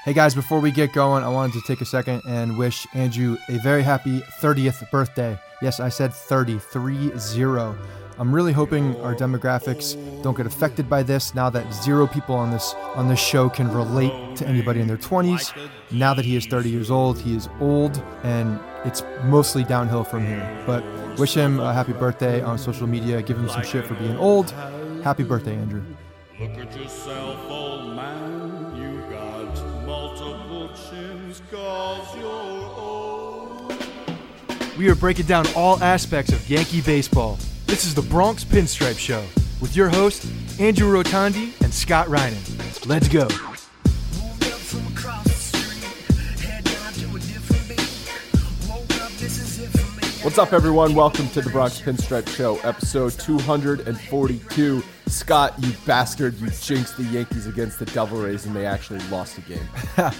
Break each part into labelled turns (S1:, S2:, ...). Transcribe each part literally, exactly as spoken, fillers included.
S1: Hey guys, before we get going, I wanted to take a second and wish Andrew a very happy thirtieth birthday. Yes, I said thirty, three zero. I'm really hoping our demographics don't get affected by this now that zero people on this on this show can relate to anybody in their twenties. Now that he is thirty years old, he is old, and it's mostly downhill from here. But wish him a happy birthday on social media. Give him some shit for being old. Happy birthday, Andrew.
S2: Look at yourself, old man. You got multiple chins 'cause you're old.
S3: We are breaking down all aspects of Yankee baseball. This is the Bronx Pinstripe Show with your hosts, Andrew Rotondi and Scott Reinen. Let's go.
S4: What's up, everyone? Welcome to the Bronx Pinstripe Show, episode two forty-two. Scott, you bastard, you jinxed the Yankees against the Devil Rays, and they actually lost a game.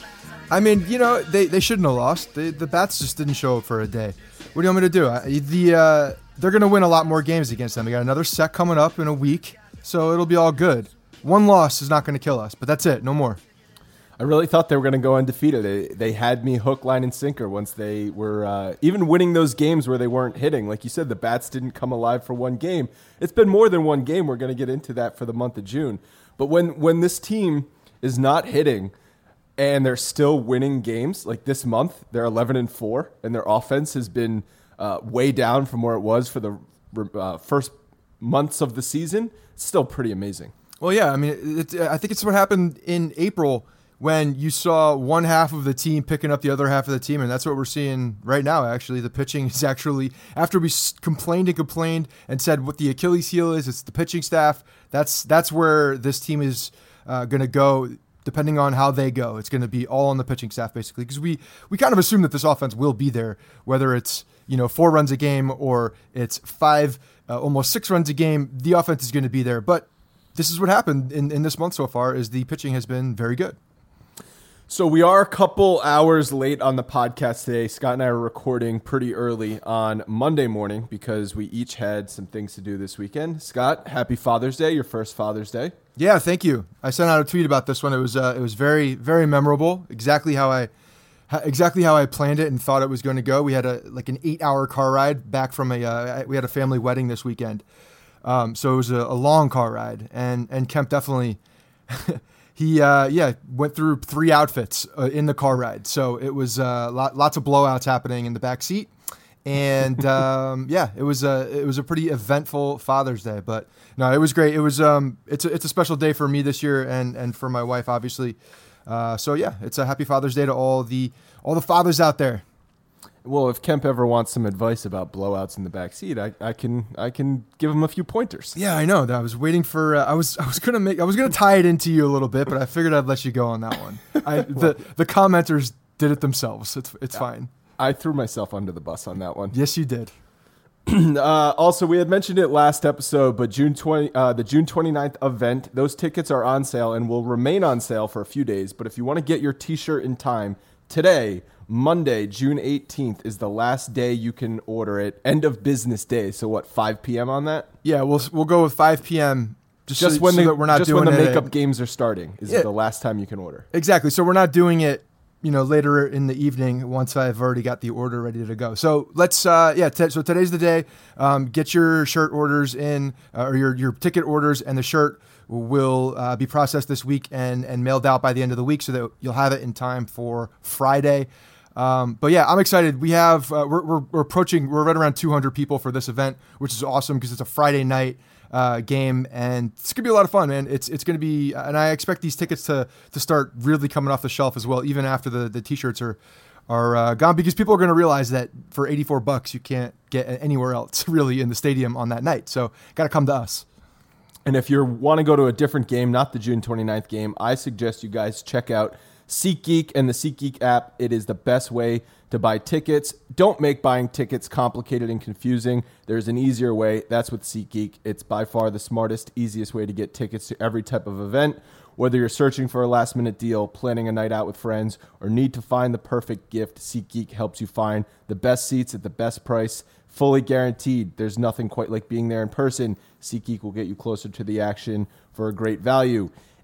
S1: I mean, you know, they, they shouldn't have lost. They, the bats just didn't show up for a day. What do you want me to do? I, the uh, They're going to win a lot more games against them. We got another set coming up in a week, so it'll be all good. One loss is not going to kill us, but that's it. No more.
S4: I really thought they were going to go undefeated. They, they had me hook, line, and sinker once they were uh, even winning those games where they weren't hitting. Like you said, the bats didn't come alive for one game. It's been more than one game. We're going to get into that for the month of June. But when, when this team is not hitting and they're still winning games, like this month, they're eleven and four, and their offense has been uh, way down from where it was for the uh, first months of the season, it's still pretty amazing.
S1: Well, yeah, I mean, it, I think it's what happened in April when you saw one half of the team picking up the other half of the team, and that's what we're seeing right now, actually. The pitching is actually, after we complained and complained and said what the Achilles heel is, it's the pitching staff, that's that's where this team is uh, going to go, depending on how they go. It's going to be all on the pitching staff, basically, because we, we kind of assume that this offense will be there, whether it's, you know, four runs a game or it's five, uh, almost six runs a game, the offense is going to be there. But this is what happened in, in this month so far, is the pitching has been very good.
S4: So we are a couple hours late on the podcast today. Scott and I are recording pretty early on Monday morning because we each had some things to do this weekend. Scott, happy Father's Day, your first Father's Day.
S1: Yeah, thank you. I sent out a tweet about this one. It was uh, it was very, very memorable. Exactly how I exactly how I planned it and thought it was going to go. We had a like an eight-hour car ride back from a uh, we had a family wedding this weekend. Um, so it was a, a long car ride, and and Kemp definitely He, uh, yeah, went through three outfits uh, in the car ride. So it was uh, lot, lots of blowouts happening in the back seat. And, um, yeah, it was a, it was a pretty eventful Father's Day. But, no, it was great. It was um, it's a, it's a special day for me this year and, and for my wife, obviously. Uh, so, yeah, it's a happy Father's Day to all the all the fathers out there.
S4: Well, if Kemp ever wants some advice about blowouts in the back seat, I, I can I can give him a few pointers.
S1: Yeah, I know. I was waiting for. Uh, I was I was gonna make. I was gonna tie it into you a little bit, but I figured I'd let you go on that one. I, the the commenters did it themselves. It's it's yeah, fine.
S4: I threw myself under the bus on that one.
S1: Yes, you did.
S4: uh, also, we had mentioned it last episode, but June twentieth, uh, the June twenty-ninth event, those tickets are on sale and will remain on sale for a few days. But if you want to get your T-shirt in time today, Monday, June eighteenth is the last day you can order it. End of business day. So what, five p.m. on that?
S1: Yeah, we'll we'll go with five p.m. Just,
S4: just
S1: so,
S4: when
S1: so
S4: the,
S1: that we're not
S4: just
S1: doing
S4: when the
S1: it
S4: makeup
S1: at,
S4: games are starting is yeah, the last time you can order.
S1: Exactly. So we're not doing it, you know, later in the evening once I've already got the order ready to go. So let's, uh, yeah. T- so today's the day. Um, get your shirt orders in, uh, or your your ticket orders, and the shirt will uh, be processed this week and and mailed out by the end of the week, so that you'll have it in time for Friday. Um, but yeah, I'm excited. We have uh, we're, we're we're approaching we're right around two hundred people for this event, which is awesome because it's a Friday night uh, game, and it's gonna be a lot of fun, man. It's it's gonna be, and I expect these tickets to to start really coming off the shelf as well, even after the, the t-shirts are are uh, gone, because people are gonna realize that for eighty-four bucks you can't get anywhere else really in the stadium on that night. So gotta come to us.
S4: And if you want to go to a different game, not the June twenty-ninth game, I suggest you guys check out SeatGeek and the SeatGeek app. It is the best way to buy tickets. Don't make buying tickets complicated and confusing. There's an easier way. That's with SeatGeek. It's by far the smartest, easiest way to get tickets to every type of event. Whether you're searching for a last-minute deal, planning a night out with friends, or need to find the perfect gift, SeatGeek helps you find the best seats at the best price, fully guaranteed. There's nothing quite like being there in person. SeatGeek will get you closer to the action for a great value.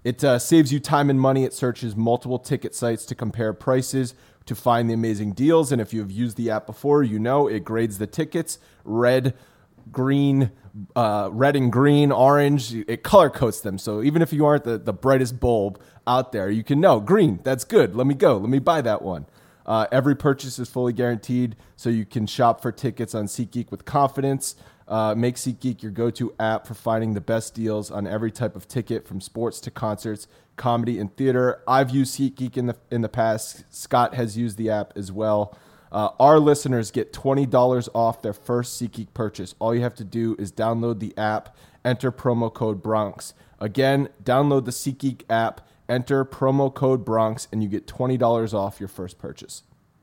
S4: It uh, saves you time and money. It searches multiple ticket sites to compare prices, to find the amazing deals. And if you've used the app before, you know it grades the tickets red, green, uh, red and green, orange. It color codes them. So even if you aren't the, the brightest bulb out there, you can know green, that's good. Let me go. Let me buy that one. Uh, every purchase is fully guaranteed, so you can shop for tickets on SeatGeek with confidence. Uh, make SeatGeek your go-to app for finding the best deals on every type of ticket, from sports to concerts, comedy, and theater. I've used SeatGeek in the in the past. Scott has used the app as well. Uh, our listeners get twenty dollars off their first SeatGeek purchase. All you have to do is download the app, enter promo code Bronx. Again, download the SeatGeek app, enter promo code Bronx, and you get twenty dollars off your first purchase.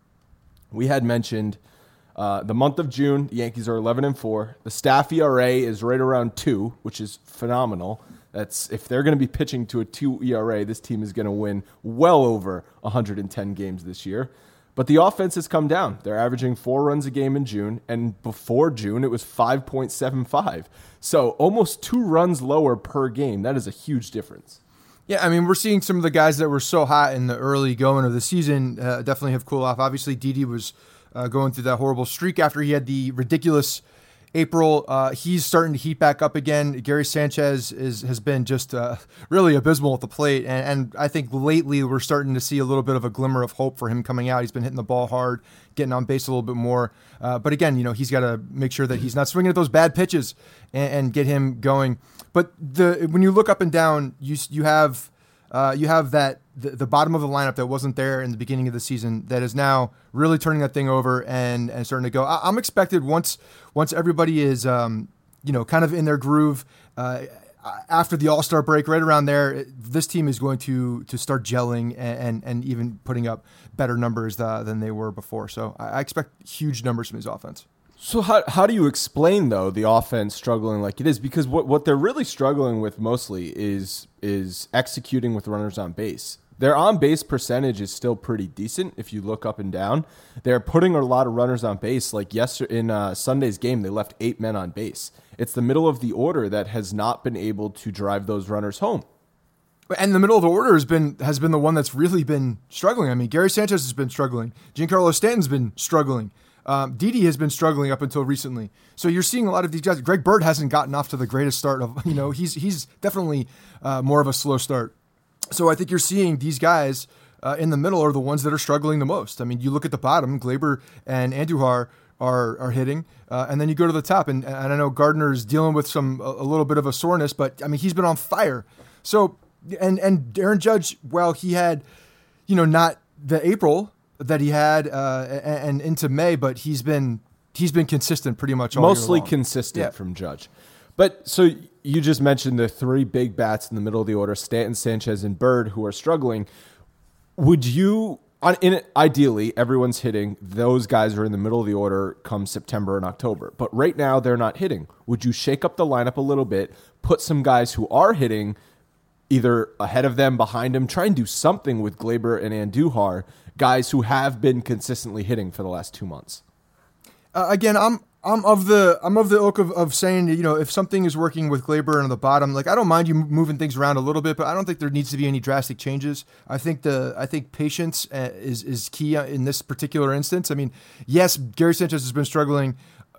S4: We had mentioned uh, the month of June, the Yankees are eleven and four. The staff E R A is right around two, which is phenomenal. That's if they're going to be pitching to a two E R A, this team is going to win well over one hundred ten games this year. But the offense has come down. They're averaging four runs a game in June, and before June, it was five point seven five. So almost two runs lower per game. That is a huge difference.
S1: Yeah, I mean, we're seeing some of the guys that were so hot in the early going of the season uh, definitely have cooled off. Obviously, Didi was uh, going through that horrible streak after he had the ridiculous April. Uh, he's starting to heat back up again. Gary Sanchez is has been just uh, really abysmal at the plate, and, and I think lately we're starting to see a little bit of a glimmer of hope for him coming out. He's been hitting the ball hard, getting on base a little bit more. Uh, but again, you know, he's got to make sure that he's not swinging at those bad pitches and, and get him going. But the when you look up and down, you you have uh, you have that the, the bottom of the lineup that wasn't there in the beginning of the season that is now really turning that thing over and, and starting to go. I, I'm expected once once everybody is um, you know kind of in their groove uh, after the All-Star break, right around there, this team is going to to start gelling and and, and even putting up better numbers uh, than they were before. So I, I expect huge numbers from his offense.
S4: So how how do you explain, though, the offense struggling like it is? Because what, what they're really struggling with mostly is is executing with runners on base. Their on-base percentage is still pretty decent if you look up and down. They're putting a lot of runners on base. Like yesterday in uh, Sunday's game, they left eight men on base. It's the middle of the order that has not been able to drive those runners home.
S1: And the middle of the order has been has been the one that's really been struggling. I mean, Gary Sanchez has been struggling. Giancarlo Stanton's been struggling. Um, Didi has been struggling up until recently. So you're seeing a lot of these guys. Greg Bird hasn't gotten off to the greatest start of, you know, he's he's definitely uh, more of a slow start. So I think you're seeing these guys uh, in the middle are the ones that are struggling the most. I mean, you look at the bottom, Glaber and Andujar are are hitting, uh, and then you go to the top, and, and I know Gardner's dealing with some a, a little bit of a soreness, but I mean, he's been on fire. So and and Aaron Judge, well, he had, you know, not the April that he had uh, and, and into May, but he's been he's been consistent pretty much all
S4: Mostly
S1: year long.
S4: consistent
S1: Yeah.
S4: from Judge. But so you just mentioned the three big bats in the middle of the order, Stanton, Sanchez, and Bird, who are struggling. Would you, on, in ideally, everyone's hitting. Those guys are in the middle of the order come September and October. But right now, they're not hitting. Would you shake up the lineup a little bit, put some guys who are hitting either ahead of them, behind them, try and do something with Glaber and Andujar, guys who have been consistently hitting for the last two months?
S1: Uh, again, I'm I'm of the I'm of the ilk of, of saying, you know, if something is working with Glaber on the bottom, like I don't mind you moving things around a little bit, but I don't think there needs to be any drastic changes. I think the I think patience uh, is is key in this particular instance. I mean, yes, Gary Sanchez has been struggling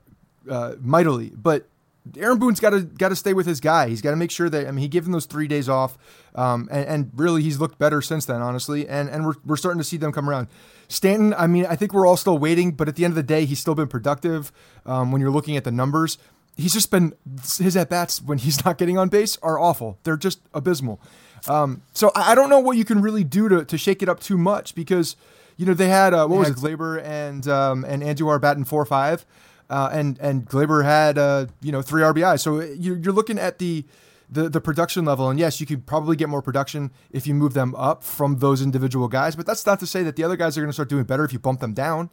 S1: uh, mightily, but Aaron Boone's got to got to stay with his guy. He's got to make sure that, I mean, he gave him those three days off, um, and, and really he's looked better since then, honestly. And and we're we're starting to see them come around. Stanton, I mean, I think we're all still waiting, but at the end of the day, he's still been productive. Um, when you're looking at the numbers, he's just been his at bats when he's not getting on base are awful. They're just abysmal. Um, so I, I don't know what you can really do to to shake it up too much because, you know, they had uh, what was it, Glaber and um, and Andujar batting four five. Uh, and and Glaber had uh, you know three R B Is, so you're, you're looking at the, the the production level, and yes, you could probably get more production if you move them up from those individual guys, but that's not to say that the other guys are going to start doing better if you bump them down.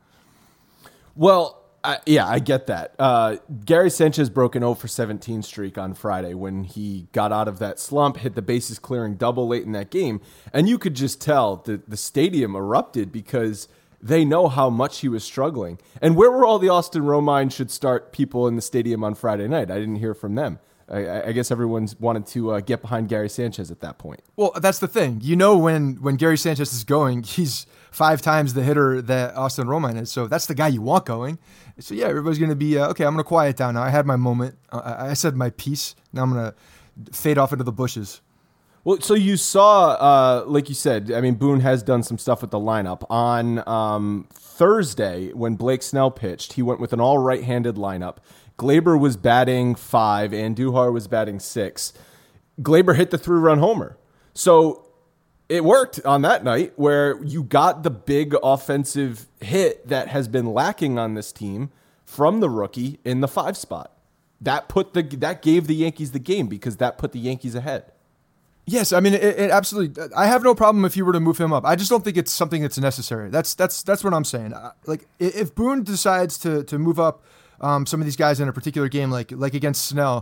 S4: Well, I, yeah, I get that. Uh, Gary Sanchez broke an oh for seventeen streak on Friday when he got out of that slump, hit the bases clearing double late in that game, and you could just tell the the stadium erupted because they know how much he was struggling. And where were all the Austin Romine should start people in the stadium on Friday night? I didn't hear from them. I, I guess everyone's wanted to uh, get behind Gary Sanchez at that point.
S1: Well, that's the thing. You know, when when Gary Sanchez is going, he's five times the hitter that Austin Romine is. So that's the guy you want going. So yeah, everybody's going to be uh, okay. I'm going to quiet down now. I had my moment. Uh, I, I said my piece. Now I'm going to fade off into the bushes.
S4: Well, so you saw, uh, like you said, I mean, Boone has done some stuff with the lineup. On um, Thursday, when Blake Snell pitched, he went with an all right-handed lineup. Gleyber was batting five, and Andujar was batting six. Gleyber hit the three-run homer. So it worked on that night where you got the big offensive hit that has been lacking on this team from the rookie in the five spot. That put the that gave the Yankees the game because that put the Yankees ahead.
S1: Yes, I mean it, it absolutely. I have no problem if you were to move him up. I just don't think it's something that's necessary. That's that's that's what I'm saying. Like if Boone decides to to move up um, some of these guys in a particular game, like like against Snell,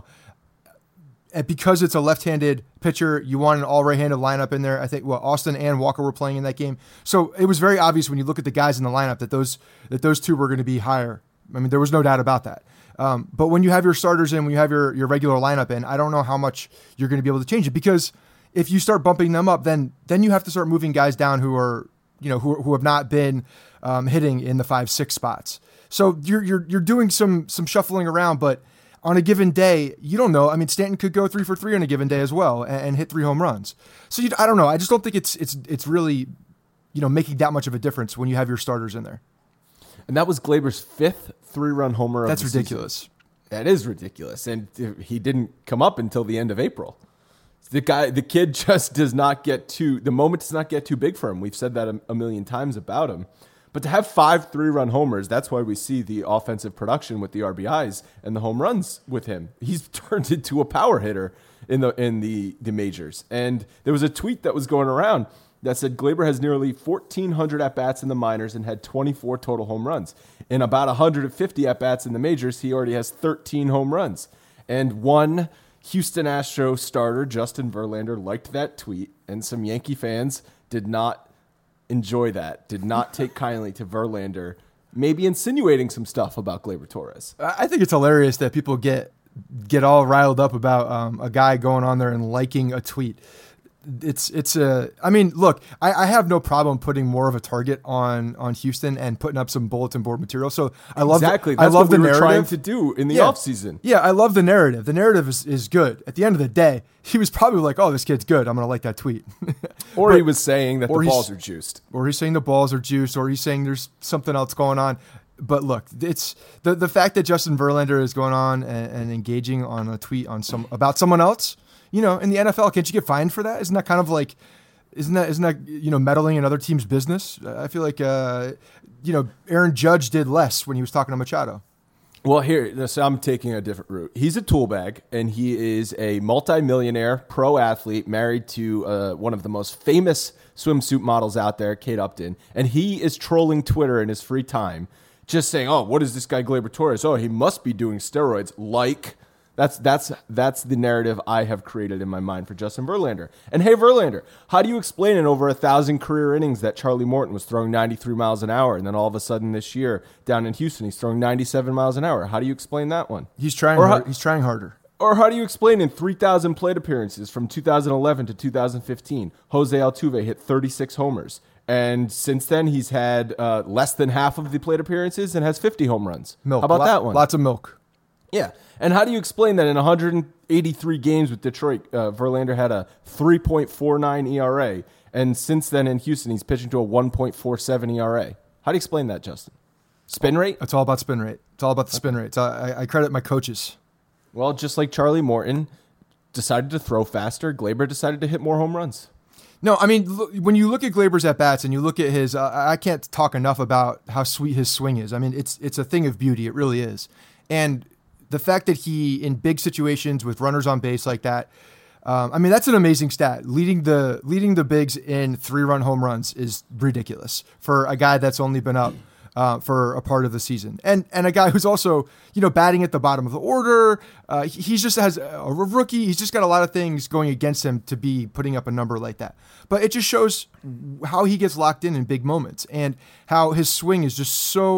S1: and because it's a left-handed pitcher, you want an all right-handed lineup in there. I think well Austin and Walker were playing in that game, so it was very obvious when you look at the guys in the lineup that those that those two were going to be higher. I mean there was no doubt about that. Um, but when you have your starters in, when you have your your regular lineup in, I don't know how much you're going to be able to change it because if you start bumping them up, then then you have to start moving guys down who are, you know, who who have not been um, hitting in the five, six spots. So you're you're you're doing some some shuffling around, but on a given day, you don't know. I mean, Stanton could go three for three on a given day as well and, and hit three home runs. So you, I don't know. I just don't think it's it's it's really, you know, making that much of a difference when you have your starters in there.
S4: And that was Gleyber's fifth three-run homer of
S1: That's
S4: the
S1: ridiculous.
S4: Season. That is ridiculous, and he didn't come up until the end of April. The guy, the kid just does not get too, the moment does not get too big for him. We've said that a, a million times about him. But to have five three-run homers, that's why we see the offensive production with the R B Is and the home runs with him. He's turned into a power hitter in the in the, the majors. And there was a tweet that was going around that said Gleyber has nearly fourteen hundred at-bats in the minors and had twenty-four total home runs. In about one hundred fifty at-bats in the majors, he already has thirteen home runs. And one Houston Astros starter, Justin Verlander, liked that tweet, and some Yankee fans did not enjoy that, did not take kindly to Verlander maybe insinuating some stuff about Gleyber Torres.
S1: I think it's hilarious that people get get all riled up about um, a guy going on there and liking a tweet. It's it's a. I mean, look, I, I have no problem putting more of a target on on Houston and putting up some bulletin board material. So I love
S4: exactly.
S1: The,
S4: That's
S1: I love
S4: what we
S1: the
S4: were
S1: narrative.
S4: trying to do in the
S1: yeah.
S4: offseason.
S1: Yeah, I love the narrative. The narrative is, is good. At the end of the day, he was probably like, "Oh, this kid's good. I'm going to like that tweet."
S4: Or
S1: but,
S4: he was saying that the balls are juiced.
S1: Or he's saying the balls are juiced. Or he's saying there's something else going on. But look, it's the the fact that Justin Verlander is going on and, and engaging on a tweet on some about someone else. You know, in the N F L, can't you get fined for that? Isn't that kind of like, isn't that isn't that you know meddling in other teams' business? I feel like uh, you know Aaron Judge did less when he was talking to Machado.
S4: Well, here, so I'm taking a different route. He's a tool bag, and he is a multimillionaire pro athlete married to uh, one of the most famous swimsuit models out there, Kate Upton, and he is trolling Twitter in his free time, just saying, "Oh, what is this guy Gleyber Torres? Oh, he must be doing steroids." Like. That's that's that's the narrative I have created in my mind for Justin Verlander. And hey, Verlander, how do you explain in over a thousand career innings that Charlie Morton was throwing ninety-three miles an hour, and then all of a sudden this year down in Houston he's throwing ninety-seven miles an hour? How do you explain that one?
S1: He's trying.
S4: Or
S1: hard,
S4: how,
S1: he's trying harder.
S4: Or how do you explain in three thousand plate appearances from two thousand eleven to two thousand fifteen, Jose Altuve hit thirty-six homers, and since then he's had uh, less than half of the plate appearances and has fifty home runs.
S1: Milk.
S4: How about
S1: Lot,
S4: that one?
S1: Lots of milk.
S4: Yeah. And how do you explain that in one hundred eighty-three games with Detroit, uh, Verlander had a three point four nine E R A, and since then in Houston, he's pitching to a one point four seven E R A. How do you explain that, Justin? Spin rate?
S1: It's all about spin rate. It's all about the spin rate. I, I credit my coaches.
S4: Well, just like Charlie Morton decided to throw faster, Gleyber decided to hit more home runs.
S1: No, I mean, look, when you look at Gleyber's at-bats and you look at his, uh, I can't talk enough about how sweet his swing is. I mean, it's it's a thing of beauty. It really is. And the fact that he, in big situations with runners on base like that, um, I mean, that's an amazing stat. Leading the leading the bigs in three-run home runs is ridiculous for a guy that's only been up uh, for a part of the season, and and a guy who's also you know batting at the bottom of the order. Uh, he he's just has a rookie. He's just got a lot of things going against him to be putting up a number like that. But it just shows how he gets locked in in big moments and how his swing is just so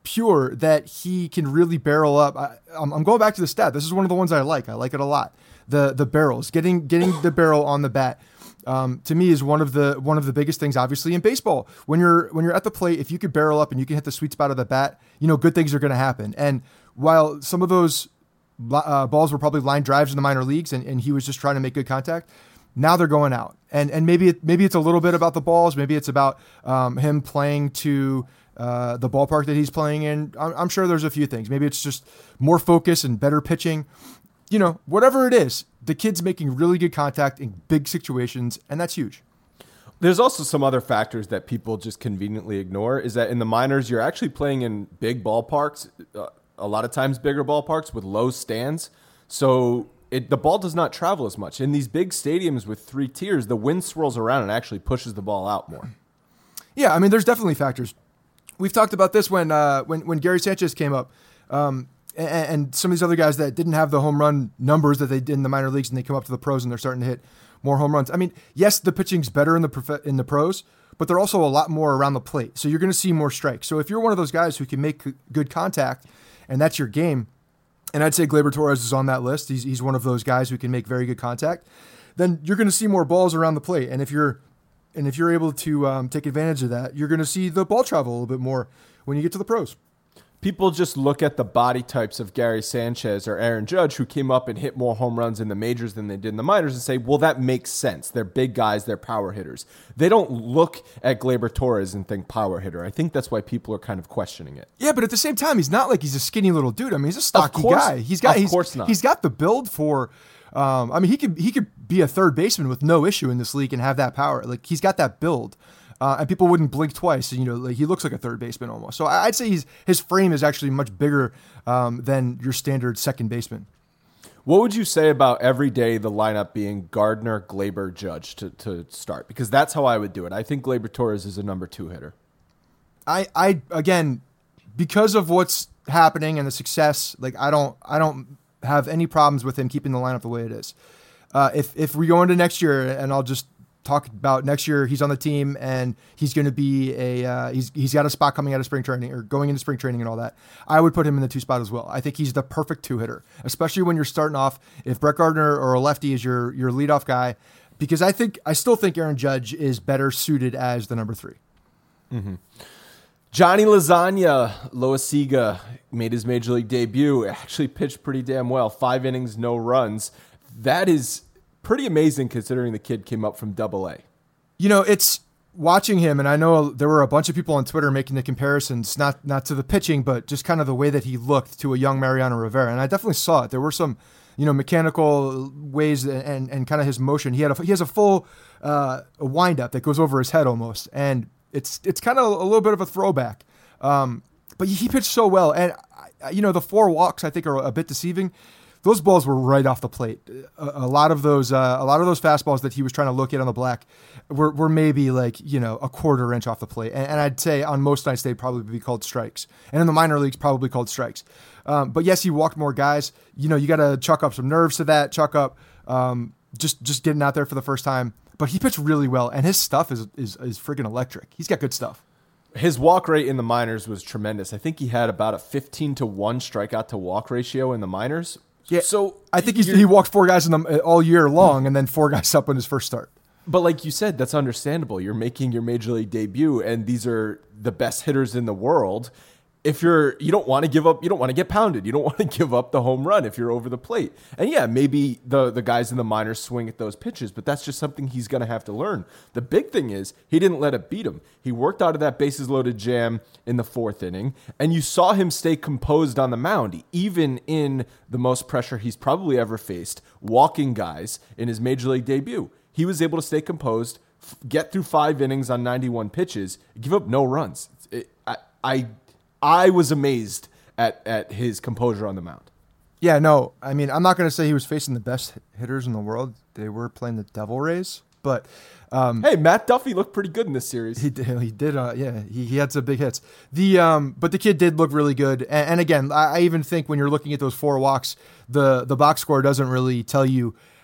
S1: pure that he can really barrel up. I, I'm, I'm going back to the stat. This is one of the ones I like. I like it a lot. The the barrels, getting getting the barrel on the bat. Um, to me is one of the one of the biggest things, obviously, in baseball. When you're when you're at the plate, if you could barrel up and you can hit the sweet spot of the bat, you know, good things are going to happen. And while some of those uh, balls were probably line drives in the minor leagues, and, and he was just trying to make good contact, now they're going out. And and maybe it, maybe it's a little bit about the balls, maybe it's about um, him playing to uh, the ballpark that he's playing in. I'm, I'm sure there's a few things. Maybe it's just more focus and better pitching. You know, whatever it is, the kid's making really good contact in big situations, and that's huge.
S4: There's also some other factors that people just conveniently ignore, is that in the minors, you're actually playing in big ballparks, uh, a lot of times bigger ballparks with low stands. So it, the ball does not travel as much. In these big stadiums with three tiers, the wind swirls around and actually pushes the ball out more.
S1: Yeah, I mean, there's definitely factors. We've talked about this when uh, when, when Gary Sanchez came up. Um, and some of these other guys that didn't have the home run numbers that they did in the minor leagues, and they come up to the pros and they're starting to hit more home runs. I mean, yes, the pitching's better in the prof- in the pros, but they're also a lot more around the plate. So you're going to see more strikes. So if you're one of those guys who can make good contact, and that's your game, and I'd say Gleyber Torres is on that list. He's he's one of those guys who can make very good contact. Then you're going to see more balls around the plate, and if you're and if you're able to um, take advantage of that, you're going to see the ball travel a little bit more when you get to the pros.
S4: People just look at the body types of Gary Sanchez or Aaron Judge, who came up and hit more home runs in the majors than they did in the minors, and say, well, that makes sense. They're big guys. They're power hitters. They don't look at Gleyber Torres and think power hitter. I think that's why people are kind of questioning it.
S1: Yeah, but at the same time, he's not like he's a skinny little dude. I mean, he's a stocky
S4: course,
S1: guy. He's got,
S4: of
S1: he's,
S4: course not.
S1: He's got the build for, um, I mean, he could he could be a third baseman with no issue in this league and have that power. Like, he's got that build. Uh, and people wouldn't blink twice. You know, like, he looks like a third baseman almost. So I'd say he's his frame is actually much bigger um, than your standard second baseman.
S4: What would you say about every day the lineup being Gardner, Gleyber, Judge to, to start? Because that's how I would do it. I think Gleyber Torres is a number two hitter.
S1: I, I again, because of what's happening and the success, like I don't I don't have any problems with him keeping the lineup the way it is. Uh, if if we go into next year, and I'll just talk about next year, he's on the team and he's going to be a uh, he's he's got a spot coming out of spring training or going into spring training and all that. I would put him in the two spot as well. I think he's the perfect two hitter, especially when you're starting off. If Brett Gardner or a lefty is your your leadoff guy, because I think I still think Aaron Judge is better suited as the number three.
S4: Mm-hmm. Johnny Lasagna, Loasiga, made his major league debut. Actually pitched pretty damn well. Five innings, no runs. That is pretty amazing considering the kid came up from Double A.
S1: You know, it's watching him, and I know there were a bunch of people on Twitter making the comparisons, not not to the pitching, but just kind of the way that he looked to a young Mariano Rivera, and I definitely saw it. There were some, you know, mechanical ways and and, and kind of his motion. He had a, he has a full uh, a wind up that goes over his head almost, and it's it's kind of a little bit of a throwback. Um, but he pitched so well, and you know, the four walks I think are a bit deceiving. Those balls were right off the plate. A, a lot of those, uh, a lot of those fastballs that he was trying to locate on the black were, were maybe like, you know, a quarter inch off the plate. And, and I'd say on most nights they'd probably be called strikes, and in the minor leagues probably called strikes. Um, but yes, he walked more guys. You know, you got to chalk up some nerves to that. Chalk up um, just just getting out there for the first time. But he pitched really well, and his stuff is is is freaking electric. He's got good stuff.
S4: His walk rate in the minors was tremendous. I think he had about a fifteen to one strikeout to walk ratio in the minors.
S1: Yeah,
S4: so
S1: I think he's, he walked four guys in the, all year long, and then four guys up in his first start.
S4: But like you said, that's understandable. You're making your major league debut, and these are the best hitters in the world. If you're, you don't want to give up, you don't want to get pounded. You don't want to give up the home run if you're over the plate. And yeah, maybe the, the guys in the minors swing at those pitches, but that's just something he's going to have to learn. The big thing is he didn't let it beat him. He worked out of that bases loaded jam in the fourth inning, and you saw him stay composed on the mound, even in the most pressure he's probably ever faced, walking guys in his major league debut. He was able to stay composed, f- get through five innings on ninety-one pitches, give up no runs. It, I, I I was amazed at, at his composure on the mound.
S1: Yeah, no, I mean, I'm not going to say he was facing the best hitters in the world. They were playing the Devil Rays, but um,
S4: hey, Matt Duffy looked pretty good in this series.
S1: He did. He did. Uh, yeah, he, he had some big hits. The um, but the kid did look really good. And, and again, I, I even think when you're looking at those four walks, the the box score doesn't really tell you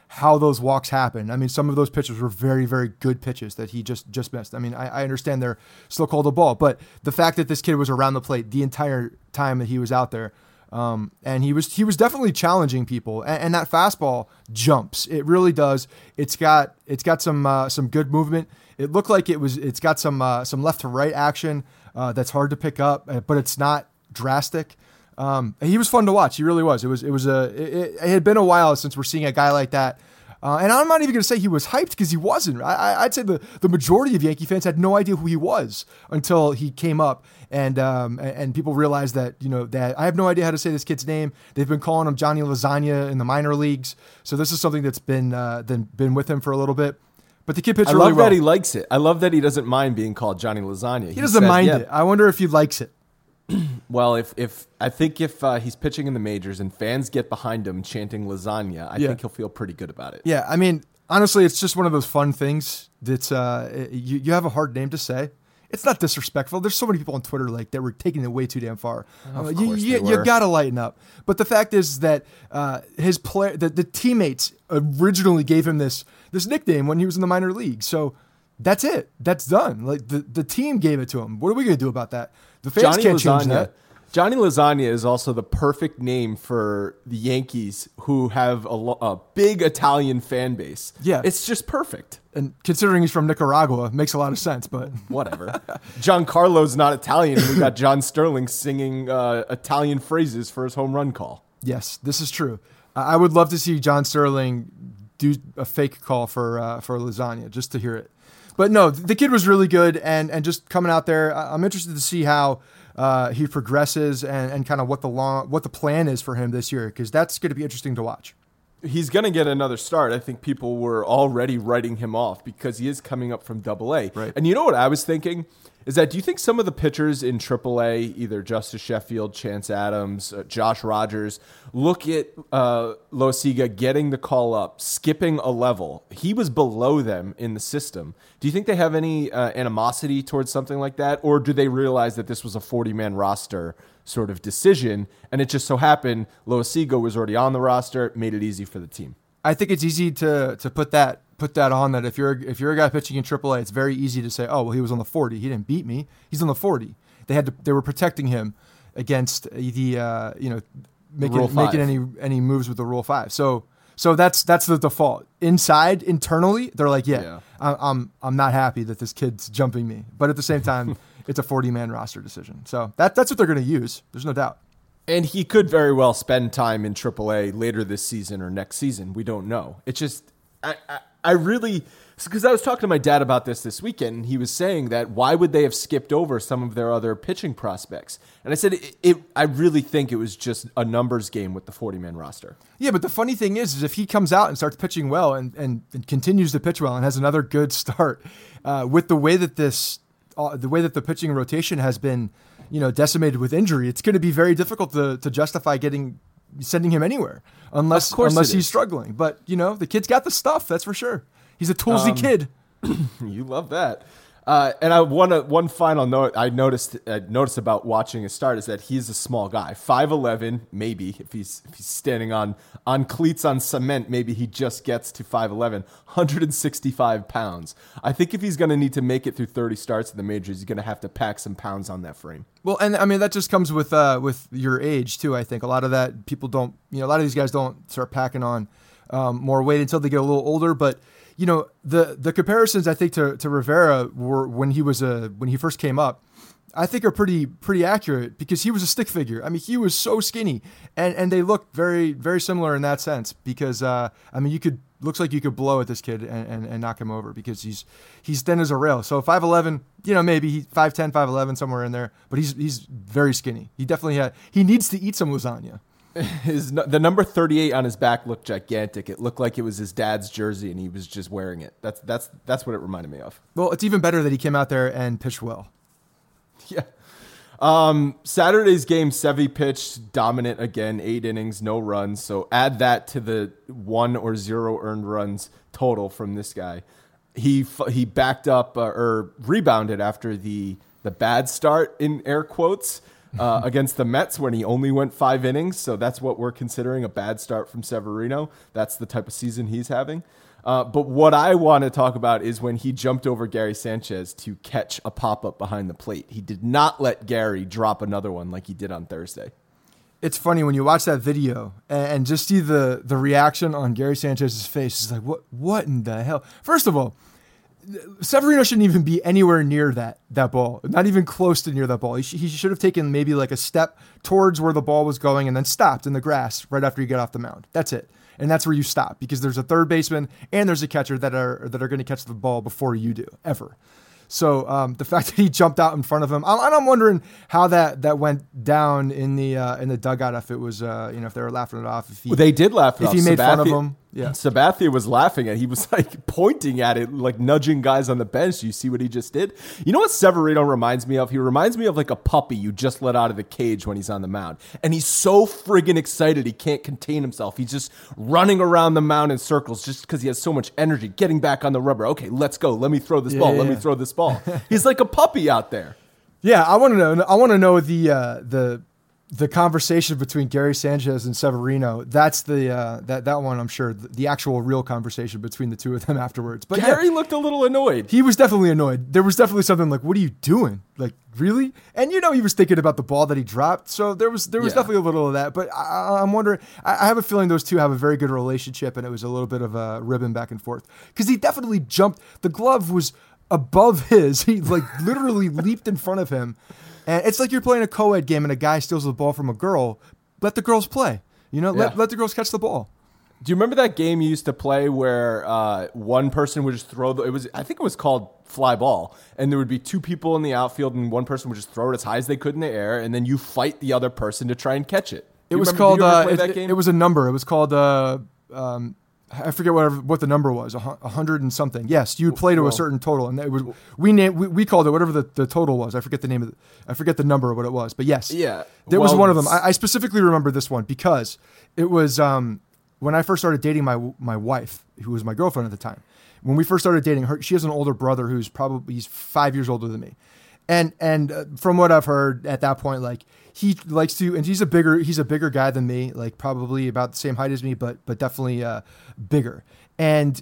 S1: how those walks happened. I mean, some of those pitches were very, very good pitches that he just just missed. I mean, I, I understand they're still called a ball, but the fact that this kid was around the plate the entire time that he was out there, um, and he was he was definitely challenging people. And, and that fastball jumps. It really does. It's got it's got some uh, some good movement. It looked like it was. It's got some uh, some left to right action uh, that's hard to pick up, but it's not drastic. Um, he was fun to watch. He really was. It was, it was a, it, it had been a while since we're seeing a guy like that. Uh, and I'm not even going to say he was hyped because he wasn't. I, I'd say the, the majority of Yankee fans had no idea who he was until he came up and, um, and people realized that, you know, that I have no idea how to say this kid's name. They've been calling him Johnny Lasagna in the minor leagues. So this is something that's been, uh, been, been with him for a little bit. But the kid pitched
S4: I
S1: really
S4: love
S1: well.
S4: that he likes it. I love that he doesn't mind being called Johnny Lasagna.
S1: He, he doesn't
S4: said,
S1: mind
S4: yeah,
S1: it. I wonder if he likes it.
S4: Well, if if I think if uh, he's pitching in the majors and fans get behind him chanting lasagna, I
S1: Yeah.
S4: think he'll feel pretty good about it.
S1: Yeah, I mean, honestly, it's just one of those fun things that's uh, you, you have a hard name to say. It's not disrespectful. There's so many people on Twitter like that were taking it way too damn far.
S4: Of
S1: Uh,
S4: course
S1: you you,
S4: they
S1: you
S4: were.
S1: got to lighten up. But the fact is that uh, his play, the, the teammates originally gave him this this nickname when he was in the minor league. So that's it. That's done. Like the, the team gave it to him. What are we going to do about that? The fans
S4: Johnny
S1: can't change
S4: Lasagna.
S1: that.
S4: Johnny Lasagna is also the perfect name for the Yankees, who have a, lo- a big Italian fan base.
S1: Yeah.
S4: It's just perfect.
S1: And considering he's from Nicaragua, makes a lot of sense. But
S4: Whatever. Giancarlo's not Italian. We got John Sterling singing uh, Italian phrases for his home run call.
S1: yes, this is true. I I would love to see John Sterling do a fake call for uh, for Lasagna just to hear it. But no, the kid was really good, and and just coming out there, I- I'm interested to see how uh, he progresses and, and kind of what the long what the plan is for him this year, because that's going to be interesting to watch.
S4: He's going to get another start. I think people were already writing him off because he is coming up from Double A.
S1: Right.
S4: And you know what I was thinking? Is that do you think some of the pitchers in Triple A, either Justice Sheffield, Chance Adams, uh, Josh Rogers, look at uh, Loaizaga getting the call up, skipping a level? He was below them in the system. Do you think they have any uh, animosity towards something like that? Or do they realize that this was a forty-man roster sort of decision, and it just so happened Loaizaga was already on the roster, made it easy for the team?
S1: I think it's easy to to put that put that on that if you're if you're a guy pitching in Triple A, it's very easy to say, oh well, he was on the forty, he didn't beat me, he's on the forty. They had to, they were protecting him against the uh, you know making
S4: Rule five.
S1: making any any moves with the Rule Five. So so that's that's the default. Inside internally, they're like, yeah,
S4: Yeah.
S1: I, I'm I'm not happy that this kid's jumping me, but at the same time, it's a forty man roster decision. So that that's what they're going to use. There's no doubt.
S4: And he could very well spend time in Triple A later this season or next season. We don't know. It just, I, I, I really, because I was talking to my dad about this this weekend, and he was saying that why would they have skipped over some of their other pitching prospects? And I said, it, it I really think it was just a numbers game with the forty-man roster.
S1: Yeah, but the funny thing is, is if he comes out and starts pitching well and, and, and continues to pitch well and has another good start, uh, with the way that this, uh, the way that the pitching rotation has been, you know, decimated with injury, it's going to be very difficult to, to justify getting sending him anywhere unless
S4: Of course
S1: unless
S4: it
S1: he's
S4: is.
S1: struggling. But you know, the kid's got the stuff, that's for sure. He's a toolsy
S4: Um,
S1: kid.
S4: You love that. Uh, and I one uh, one final note I noticed uh, noticed about watching his start is that he's a small guy, five eleven, maybe if he's if he's standing on on cleats on cement, maybe he just gets to five eleven, one hundred sixty-five pounds. I think if he's going to need to make it through thirty starts in the majors, he's going to have to pack some pounds on that frame.
S1: Well, and I mean that just comes with uh, with your age too. I think a lot of that people don't, you know, a lot of these guys don't start packing on um, more weight until they get a little older. But you know, the the comparisons I think to, to Rivera were when he was a when he first came up, I think are pretty pretty accurate because he was a stick figure. I mean, he was so skinny, and and they look very very similar in that sense because uh, I mean, you could looks like you could blow at this kid and, and, and knock him over because he's he's thin as a rail. So five eleven, you know, maybe he five ten, five eleven somewhere in there, but he's he's very skinny. He definitely had he needs to eat some lasagna.
S4: His the number thirty-eight on his back looked gigantic. It looked like it was his dad's jersey, and he was just wearing it. That's that's that's what it reminded me of.
S1: Well, it's even better that he came out there and pitched well.
S4: Yeah. Um, Saturday's game, Sevy pitched dominant again, eight innings, no runs. So add that to the one or zero earned runs total from this guy. He f- he backed up uh, or rebounded after the the bad start in air quotes uh, against the Mets when he only went five innings. So that's what we're considering a bad start from Severino. That's the type of season he's having. Uh, but what I want to talk about is when he jumped over Gary Sanchez to catch a pop-up behind the plate. He did not let Gary drop another one like he did on Thursday.
S1: It's funny when you watch that video and just see the the reaction on Gary Sanchez's face. It's like, what what in the hell? First of all, Severino shouldn't even be anywhere near that that ball, not even close to near that ball. He, sh- he should have taken maybe like a step towards where the ball was going and then stopped in the grass right after you get off the mound. That's it. And that's where you stop because there's a third baseman and there's a catcher that are that are going to catch the ball before you do, ever. So um, the fact that he jumped out in front of him, I'm, and I'm wondering how that, that went down in the uh, in the dugout. If it was, uh, you know, if they were laughing it off. If he,
S4: well, they did laugh it
S1: if
S4: off.
S1: If he made
S4: Sabathia,
S1: fun of him, yeah.
S4: Sabathia was laughing at it. He was like pointing at it, like nudging guys on the bench. You see what he just did? You know what Severino reminds me of? He reminds me of like a puppy you just let out of the cage when he's on the mound, and he's so friggin' excited he can't contain himself. He's just running around the mound in circles just because he has so much energy. Getting back on the rubber. Okay, let's go. Let me throw this
S1: yeah,
S4: ball.
S1: yeah,
S4: Let
S1: yeah.
S4: me throw this ball. He's like a puppy out there.
S1: Yeah, I want to know. I want to know the uh, the the conversation between Gary Sanchez and Severino. That's the uh, that that one. I'm sure the, the actual real conversation between the two of them afterwards. But
S4: Gary
S1: yeah,
S4: looked a little annoyed.
S1: he was definitely annoyed. There was definitely something like, "What are you doing? Like, really?" And you know, he was thinking about the ball that he dropped. So there was there was
S4: Yeah.
S1: definitely a little of that. But I, I'm wondering. I, I have a feeling those two have a very good relationship, and it was a little bit of a ribbon back and forth because he definitely jumped. The glove was above his. He like literally leaped in front of him. And it's like you're playing a co-ed game and a guy steals the ball from a girl. Let the girls play. You know,
S4: Yeah.
S1: let, let the girls catch the ball.
S4: Do you remember that game you used to play where uh, one person would just throw the, it was, I think it was called fly ball, and there would be two people in the outfield and one person would just throw it as high as they could in the air, and then you fight the other person to try and catch it.
S1: It
S4: You
S1: was
S4: remember-
S1: called,
S4: do you ever
S1: uh,
S4: play
S1: it,
S4: that
S1: it-
S4: game?
S1: it was a number. It was called, uh, um, I forget what what the number was, a hu- a hundred and something. Yes, you would play to
S4: Well-
S1: a certain total, and it was we named we, we called it whatever the, the total was. I forget the name of it. I forget the number of what it was, but yes,
S4: Yeah.
S1: there was
S4: Well,
S1: one of them. I, I specifically remember this one because it was um, when I first started dating my my wife, who was my girlfriend at the time. When we first started dating her, she has an older brother who's probably he's five years older than me, and and uh, from what I've heard at that point, like. He likes to, and he's a bigger, he's a bigger guy than me, like probably about the same height as me, but, but definitely uh, bigger. And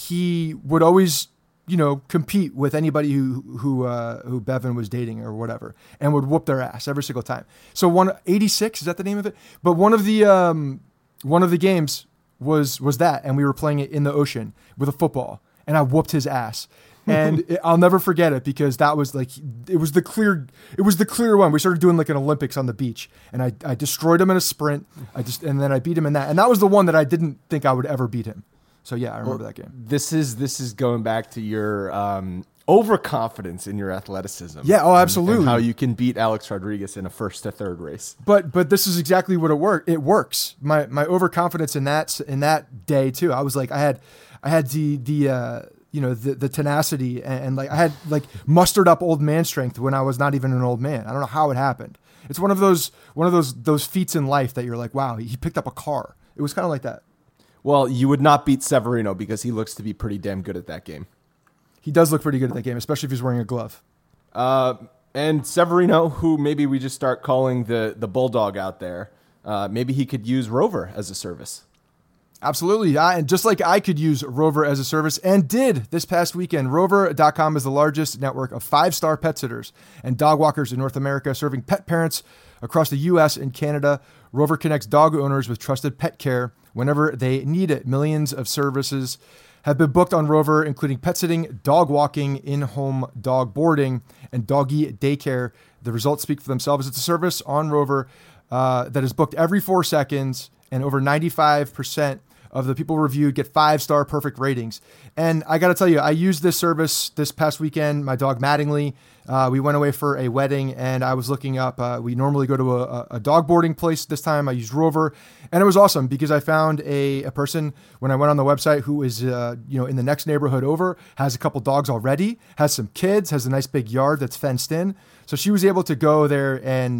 S1: he would always, you know, compete with anybody who, who, uh, who Bevan was dating or whatever, and would whoop their ass every single time. So one eighty-six, is that the name of it? But one of the, um, one of the games was, was that, and we were playing it in the ocean with a football, and I whooped his ass. And it, I'll never forget it because that was like it was the clear it was the clear one. We started doing like an Olympics on the beach, and I, I destroyed him in a sprint. I just and then I beat him in that, and that was the one that I didn't think I would ever beat him. So yeah, I remember
S4: Well,
S1: that game.
S4: This is this is going back to your um, overconfidence in your athleticism.
S1: Yeah, oh,
S4: and-
S1: absolutely.
S4: And how you can beat Alex Rodriguez in a first to third race.
S1: But but this is exactly what it worked. It works. My my overconfidence in that in that day too. I was like I had I had the the. Uh, you know, the, the tenacity and, and like I had like mustered up old man strength when I was not even an old man. I don't know how it happened. It's one of those, one of those, those feats in life that you're like, wow, he picked up a car. It was kind of like that.
S4: Well, you would not beat Severino because he looks to be pretty damn good at that game.
S1: He does look pretty good at that game, especially if he's wearing a glove.
S4: Uh, and Severino, who maybe we just start calling the, the bulldog out there, uh, maybe he could use Rover as a service.
S1: Absolutely. I, and just like I could use Rover as a service and did this past weekend, Rover dot com is the largest network of five-star pet sitters and dog walkers in North America, serving pet parents across the U S and Canada. Rover connects dog owners with trusted pet care whenever they need it. Millions of services have been booked on Rover, including pet sitting, dog walking, in-home dog boarding, and doggy daycare. The results speak for themselves. It's a service on Rover uh, that is booked every four seconds, and over ninety-five percent of the people reviewed get five-star perfect ratings. And I got to tell you, I used this service this past weekend. My dog Mattingly, uh, we went away for a wedding, and I was looking up. Uh, we normally go to a, a dog boarding place. This time I used Rover, and it was awesome because I found a, a person when I went on the website who is uh, you know in the next neighborhood over, has a couple dogs already, has some kids, has a nice big yard that's fenced in. So she was able to go there and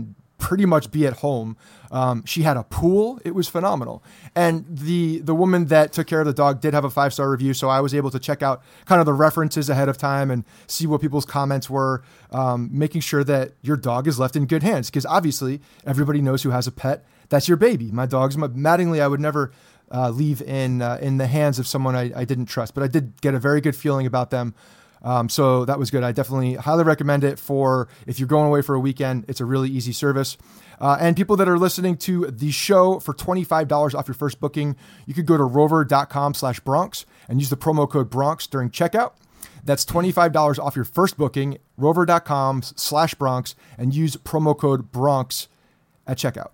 S1: pretty much be at home. Um, she had a pool. It was phenomenal. And the the woman that took care of the dog did have a five-star review, so I was able to check out kind of the references ahead of time and see what people's comments were, um, making sure that your dog is left in good hands. Because obviously, everybody knows who has a pet. That's your baby. My dog's, my, Mattingly, I would never uh, leave in uh, in the hands of someone I, I didn't trust. But I did get a very good feeling about them. Um, so that was good. I definitely highly recommend it for if you're going away for a weekend. It's a really easy service. Uh, and people that are listening to the show, for twenty-five dollars off your first booking, you could go to rover.com slash Bronx and use the promo code Bronx during checkout. That's twenty-five dollars off your first booking, rover.com slash Bronx, and use promo code Bronx at checkout.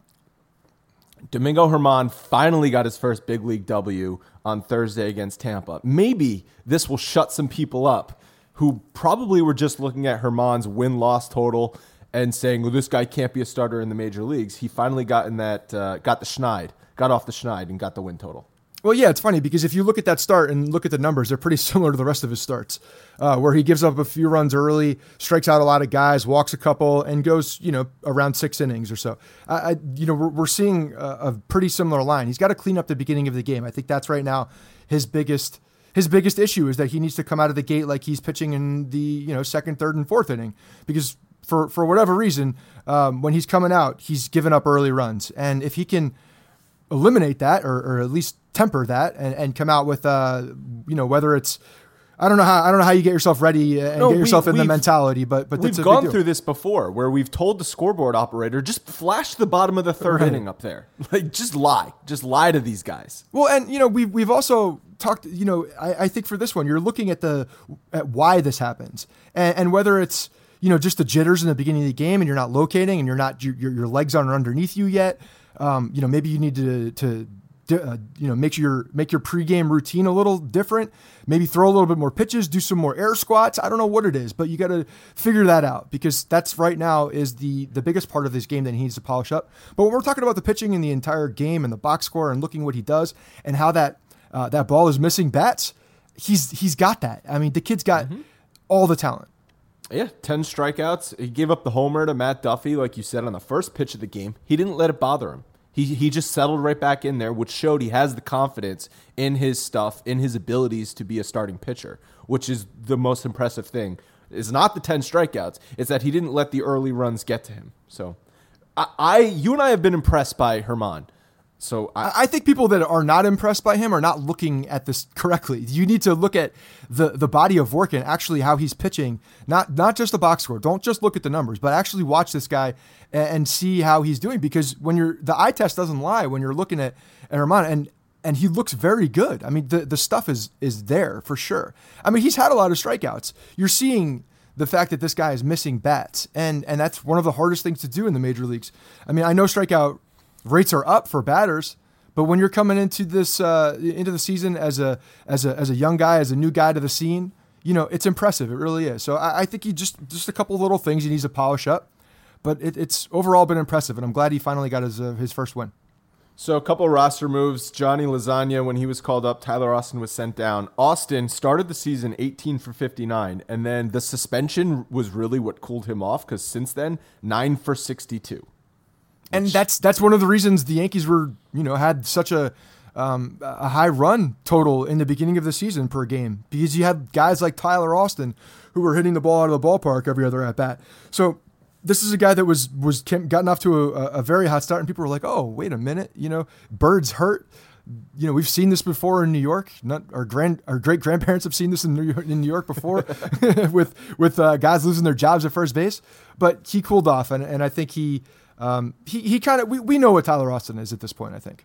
S4: Domingo Germán finally got his first big league W on Thursday against Tampa. Maybe this will shut some people up who probably were just looking at Germán's win-loss total and saying, well, this guy can't be a starter in the major leagues. He finally got in that, uh, got the schneid, got off the schneid and got the win total.
S1: Well, yeah, it's funny because if you look at that start and look at the numbers, they're pretty similar to the rest of his starts, uh, where he gives up a few runs early, strikes out a lot of guys, walks a couple, and goes, you know, around six innings or so. I, I you know, we're, we're seeing a, a pretty similar line. He's got to clean up the beginning of the game. I think that's right now his biggest his biggest issue is that he needs to come out of the gate like he's pitching in the, you know, second, third, and fourth inning, because for for whatever reason, um, when he's coming out, he's giving up early runs, and if he can eliminate that or, or at least temper that and, and come out with, uh, you know, whether it's, I don't know how, I don't know how you get yourself ready and no, get yourself we, in the mentality, but, but
S4: we've gone through this before where we've told the scoreboard operator, just flash the bottom of the third right. inning up there. Like, just lie, just lie to these guys.
S1: Well, and you know, we've, we've also talked, you know, I, I think for this one, you're looking at the, at why this happens and, and whether it's, you know, just the jitters in the beginning of the game and you're not locating and you're not, your, your legs aren't underneath you yet. Um, you know, maybe you need to, to, Uh, you know, make your make your pregame routine a little different. Maybe throw a little bit more pitches, do some more air squats. I don't know what it is, but you got to figure that out because that's right now is the the biggest part of this game that he needs to polish up. But when we're talking about the pitching in the entire game and the box score and looking what he does and how that uh, that ball is missing bats, he's he's got that. I mean, the kid's got mm-hmm. all the talent.
S4: Yeah, ten strikeouts. He gave up the homer to Matt Duffy, like you said, on the first pitch of the game. He didn't let it bother him. He he just settled right back in there, which showed he has the confidence in his stuff, in his abilities to be a starting pitcher, which is the most impressive thing. It's not the ten strikeouts. It's that he didn't let the early runs get to him. So I, I you and I have been impressed by Germán. So I,
S1: I think people that are not impressed by him are not looking at this correctly. You need to look at the, the body of work and actually how he's pitching, not not just the box score. Don't just look at the numbers, but actually watch this guy and, and see how he's doing. Because when you're the eye test doesn't lie when you're looking at, at Germán, and and he looks very good. I mean, the, the stuff is is there for sure. I mean, he's had a lot of strikeouts. You're seeing the fact that this guy is missing bats, and and that's one of the hardest things to do in the major leagues. I mean, I know strikeout rates are up for batters, but when you're coming into this uh, into the season as a as a as a young guy, as a new guy to the scene, you know, it's impressive. It really is. So I, I think he just just a couple little things he needs to polish up, but it, it's overall been impressive, and I'm glad he finally got his uh, his first win.
S4: So a couple roster moves. Johnny Lasagna, when he was called up, Tyler Austin was sent down. Austin started the season eighteen for fifty-nine, and then the suspension was really what cooled him off because since then, nine for sixty-two.
S1: And that's that's one of the reasons the Yankees were, you know, had such a um, a high run total in the beginning of the season per game, because you had guys like Tyler Austin who were hitting the ball out of the ballpark every other at bat. So this is a guy that was was gotten off to a, a very hot start, and people were like, "Oh, wait a minute, you know, Bird's hurt." You know, we've seen this before in New York. Not our grand, our great grandparents have seen this in New York, in New York before, with with uh, guys losing their jobs at first base. But he cooled off, and and I think he. Um, he he kind of we, we know what Tyler Austin is at this point, I think.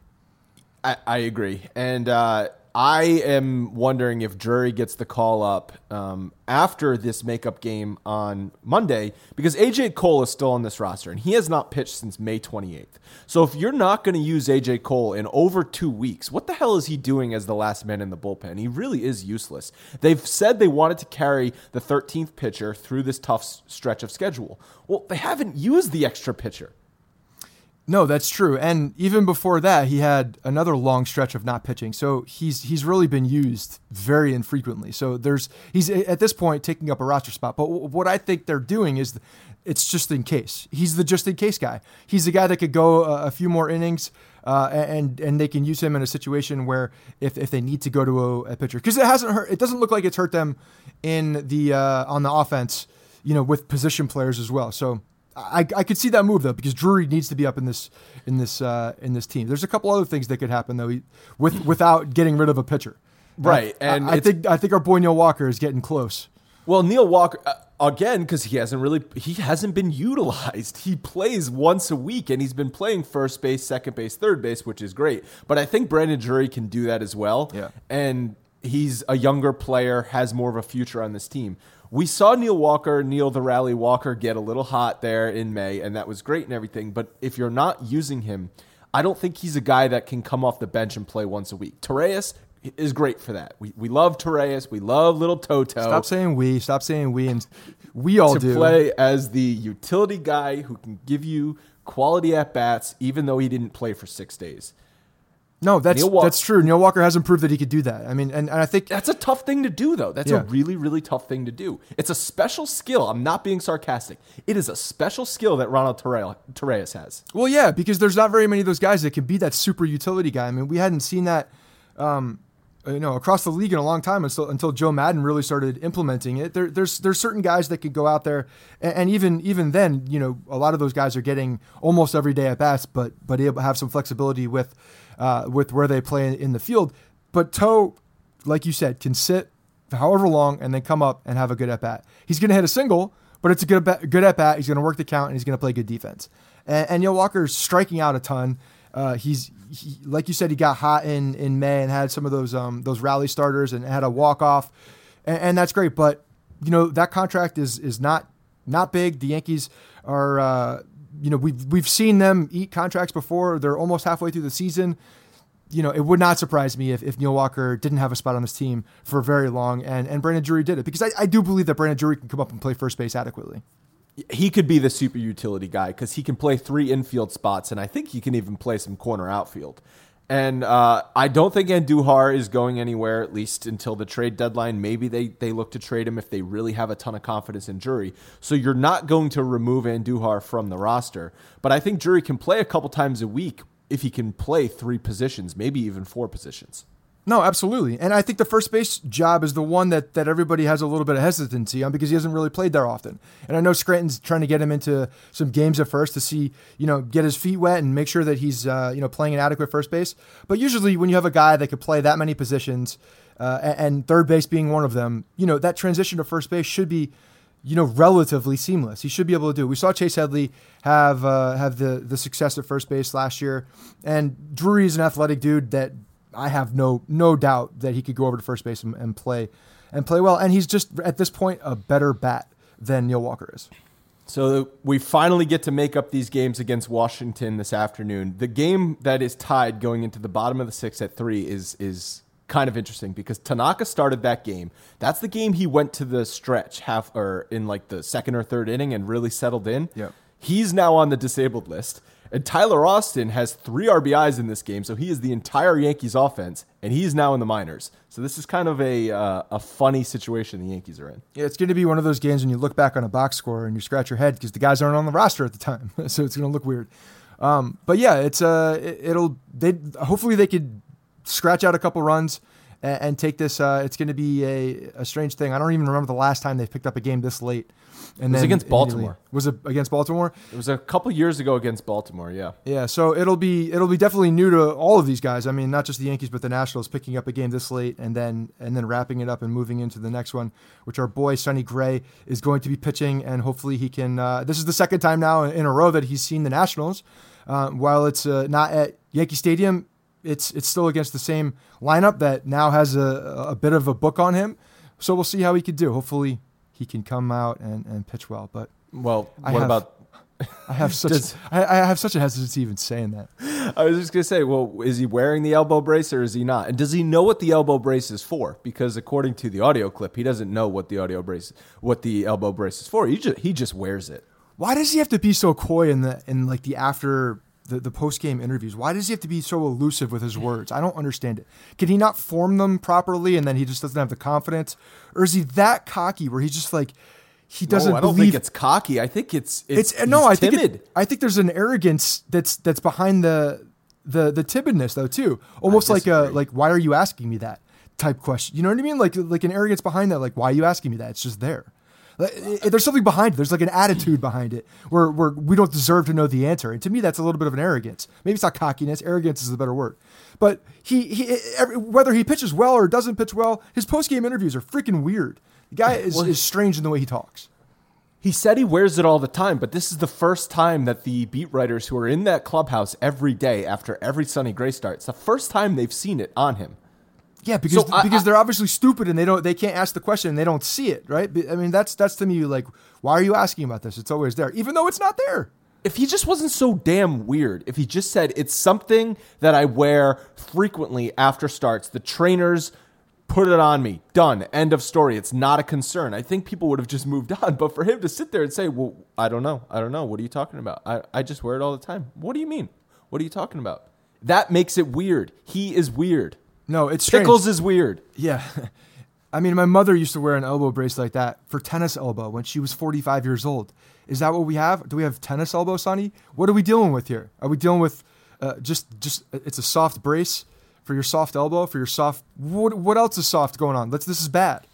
S4: I, I agree. And uh, I am wondering if Drury gets the call up um, after this makeup game on Monday, because A J Cole is still on this roster, and he has not pitched since May twenty-eighth. So if you're not going to use A J Cole in over two weeks, what the hell is he doing as the last man in the bullpen? He really is useless. They've said they wanted to carry the thirteenth pitcher through this tough stretch of schedule. Well, they haven't used the extra pitcher.
S1: No, that's true. And even before that, he had another long stretch of not pitching. So he's he's really been used very infrequently. So there's he's at this point taking up a roster spot. But what I think they're doing is it's just in case. He's the just in case guy. He's the guy that could go a, a few more innings, uh, and and they can use him in a situation where if, if they need to go to a, a pitcher, because it hasn't hurt. It doesn't look like it's hurt them in the uh, on the offense, you know, with position players as well. So. I, I could see that move though, because Drury needs to be up in this in this uh, in this team. There's a couple other things that could happen though, with without getting rid of a pitcher.
S4: Right,
S1: I,
S4: and
S1: I, I think I think our boy Neil Walker is getting close.
S4: Well, Neil Walker uh, again, because he hasn't really he hasn't been utilized. He plays once a week, and he's been playing first base, second base, third base, which is great. But I think Brandon Drury can do that as well.
S1: Yeah,
S4: and he's a younger player, has more of a future on this team. We saw Neil Walker, Neil the Rally Walker, get a little hot there in May, and that was great and everything. But if you're not using him, I don't think he's a guy that can come off the bench and play once a week. Torreyes is great for that. We we love Torreyes. We love little Toto.
S1: Stop saying we. Stop saying we. And we all
S4: to
S1: do.
S4: To play as the utility guy who can give you quality at-bats, even though he didn't play for six days.
S1: No, that's
S4: Neil Walker,
S1: that's true. Neil Walker hasn't proved that he could do that. I mean, and, and I think
S4: that's a tough thing to do, though. That's
S1: yeah.
S4: a really, really tough thing to do. It's a special skill. I'm not being sarcastic. It is a special skill that Ronald Torreyes has.
S1: Well, yeah, because there's not very many of those guys that can be that super utility guy. I mean, we hadn't seen that, um, you know, across the league in a long time until until Joe Madden really started implementing it. There, there's there's certain guys that could go out there, and, and even even then, you know, a lot of those guys are getting almost every day at bats, but but able to have some flexibility with. Uh, with where they play in the field. But Toe, like you said, can sit however long and then come up and have a good at-bat. He's going to hit a single, but it's a good, good at-bat. He's going to work the count, and he's going to play good defense. And, and Neil Walker's striking out a ton. Uh, he's he, like you said, he got hot in, in May and had some of those um, those rally starters and had a walk-off, and, and that's great. But, you know, that contract is is not not big. The Yankees are... Uh, You know, we've we've seen them eat contracts before. They're almost halfway through the season. You know, it would not surprise me if, if Neil Walker didn't have a spot on this team for very long, and, and Brandon Drury did it, because I, I do believe that Brandon Drury can come up and play first base adequately.
S4: He could be the super utility guy because he can play three infield spots, and I think he can even play some corner outfield. And uh, I don't think Andujar is going anywhere, at least until the trade deadline. Maybe they, they look to trade him if they really have a ton of confidence in Drury. So you're not going to remove Andujar from the roster. But I think Drury can play a couple times a week if he can play three positions, maybe even four positions.
S1: No, absolutely. And I think the first base job is the one that, that everybody has a little bit of hesitancy on because he hasn't really played there often. And I know Scranton's trying to get him into some games at first to see, you know, get his feet wet and make sure that he's, uh, you know, playing an adequate first base. But usually when you have a guy that could play that many positions uh, and third base being one of them, you know, that transition to first base should be, you know, relatively seamless. He should be able to do it. We saw Chase Headley have uh, have the, the success at first base last year. And Drury is an athletic dude that I have no no doubt that he could go over to first base and, and play and play well. And he's just, at this point, a better bat than Neil Walker is.
S4: So we finally get to make up these games against Washington this afternoon. The game that is tied going into the bottom of the sixth at three is is kind of interesting because Tanaka started that game. That's the game he went to the stretch half or in like the second or third inning and really settled in.
S1: Yep.
S4: He's now on the disabled list. And Tyler Austin has three R B Is in this game, so he is the entire Yankees offense, and he's now in the minors. So this is kind of a uh, a funny situation the Yankees are in.
S1: Yeah, it's going to be one of those games when you look back on a box score and you scratch your head because the guys aren't on the roster at the time, so it's going to look weird. Um, but yeah, it's uh, it, it'll they hopefully they could scratch out a couple runs and, and take this. Uh, it's going to be a, a strange thing. I don't even remember the last time they picked up a game this late. And
S4: it was
S1: then
S4: against Baltimore.
S1: Was it against Baltimore?
S4: It was a couple years ago against Baltimore, yeah.
S1: Yeah, so it'll be it'll be definitely new to all of these guys. I mean, not just the Yankees, but the Nationals picking up a game this late and then and then wrapping it up and moving into the next one, which our boy Sonny Gray is going to be pitching, and hopefully he can. Uh, this is the second time now in a row that he's seen the Nationals. Uh, while it's uh, not at Yankee Stadium, it's it's still against the same lineup that now has a, a bit of a book on him. So we'll see how he could do. Hopefully he can come out and, and pitch well. But
S4: well,
S1: I
S4: what
S1: have,
S4: about?
S1: I have such
S4: Does,
S1: I, I have such a hesitancy even saying that.
S4: I was just gonna say, well, is he wearing the elbow brace or is he not? And does he know what the elbow brace is for? Because according to the audio clip, he doesn't know what the audio brace, what the elbow brace is for. He just he just wears it.
S1: Why does he have to be so coy in the in like the after the, the post-game interviews. Why does he have to be so elusive with his words? I don't understand it. Can he not form them properly and then he just doesn't have the confidence? Or is he that cocky where he's just like, he doesn't
S4: no, I don't
S1: believe
S4: think it's cocky. I think it's it's,
S1: it's no. I
S4: timid.
S1: think it, I think there's an arrogance that's that's behind the the the timidness though too. Almost like a like why are you asking me that type question? You know what I mean? Like like an arrogance behind that. Like why are you asking me that? It's just there. There's something behind it. There's like an attitude behind it where, where we don't deserve to know the answer. And to me, that's a little bit of an arrogance. Maybe it's not cockiness. Arrogance is a better word. But he, he every, whether he pitches well or doesn't pitch well, his post-game interviews are freaking weird. The guy is, is strange in the way he talks.
S4: He said he wears it all the time, but this is the first time that the beat writers who are in that clubhouse every day after every Sonny Gray start, it's the first time they've seen it on him.
S1: Yeah, because
S4: So I-
S1: because
S4: I-
S1: they're obviously stupid and they don't they can't ask the question and they don't see it, right? I mean, that's that's to me like, why are you asking about this? It's always there, even though it's not there.
S4: If he just wasn't so damn weird, if he just said it's something that I wear frequently after starts, the trainers put it on me, done, end of story. It's not a concern. I think people would have just moved on. But for him to sit there and say, well, I don't know, I don't know, what are you talking about? I, I just wear it all the time. What do you mean? What are you talking about? That makes it weird. He is weird.
S1: No, it's strange.
S4: Pickles is weird.
S1: Yeah. I mean, my mother used to wear an elbow brace like that for tennis elbow when she was forty-five years old. Is that what we have? Do we have tennis elbow, Sonny? What are we dealing with here? Are we dealing with uh, just, just it's a soft brace for your soft elbow, for your soft, what, what else is soft going on? Let's, this is bad.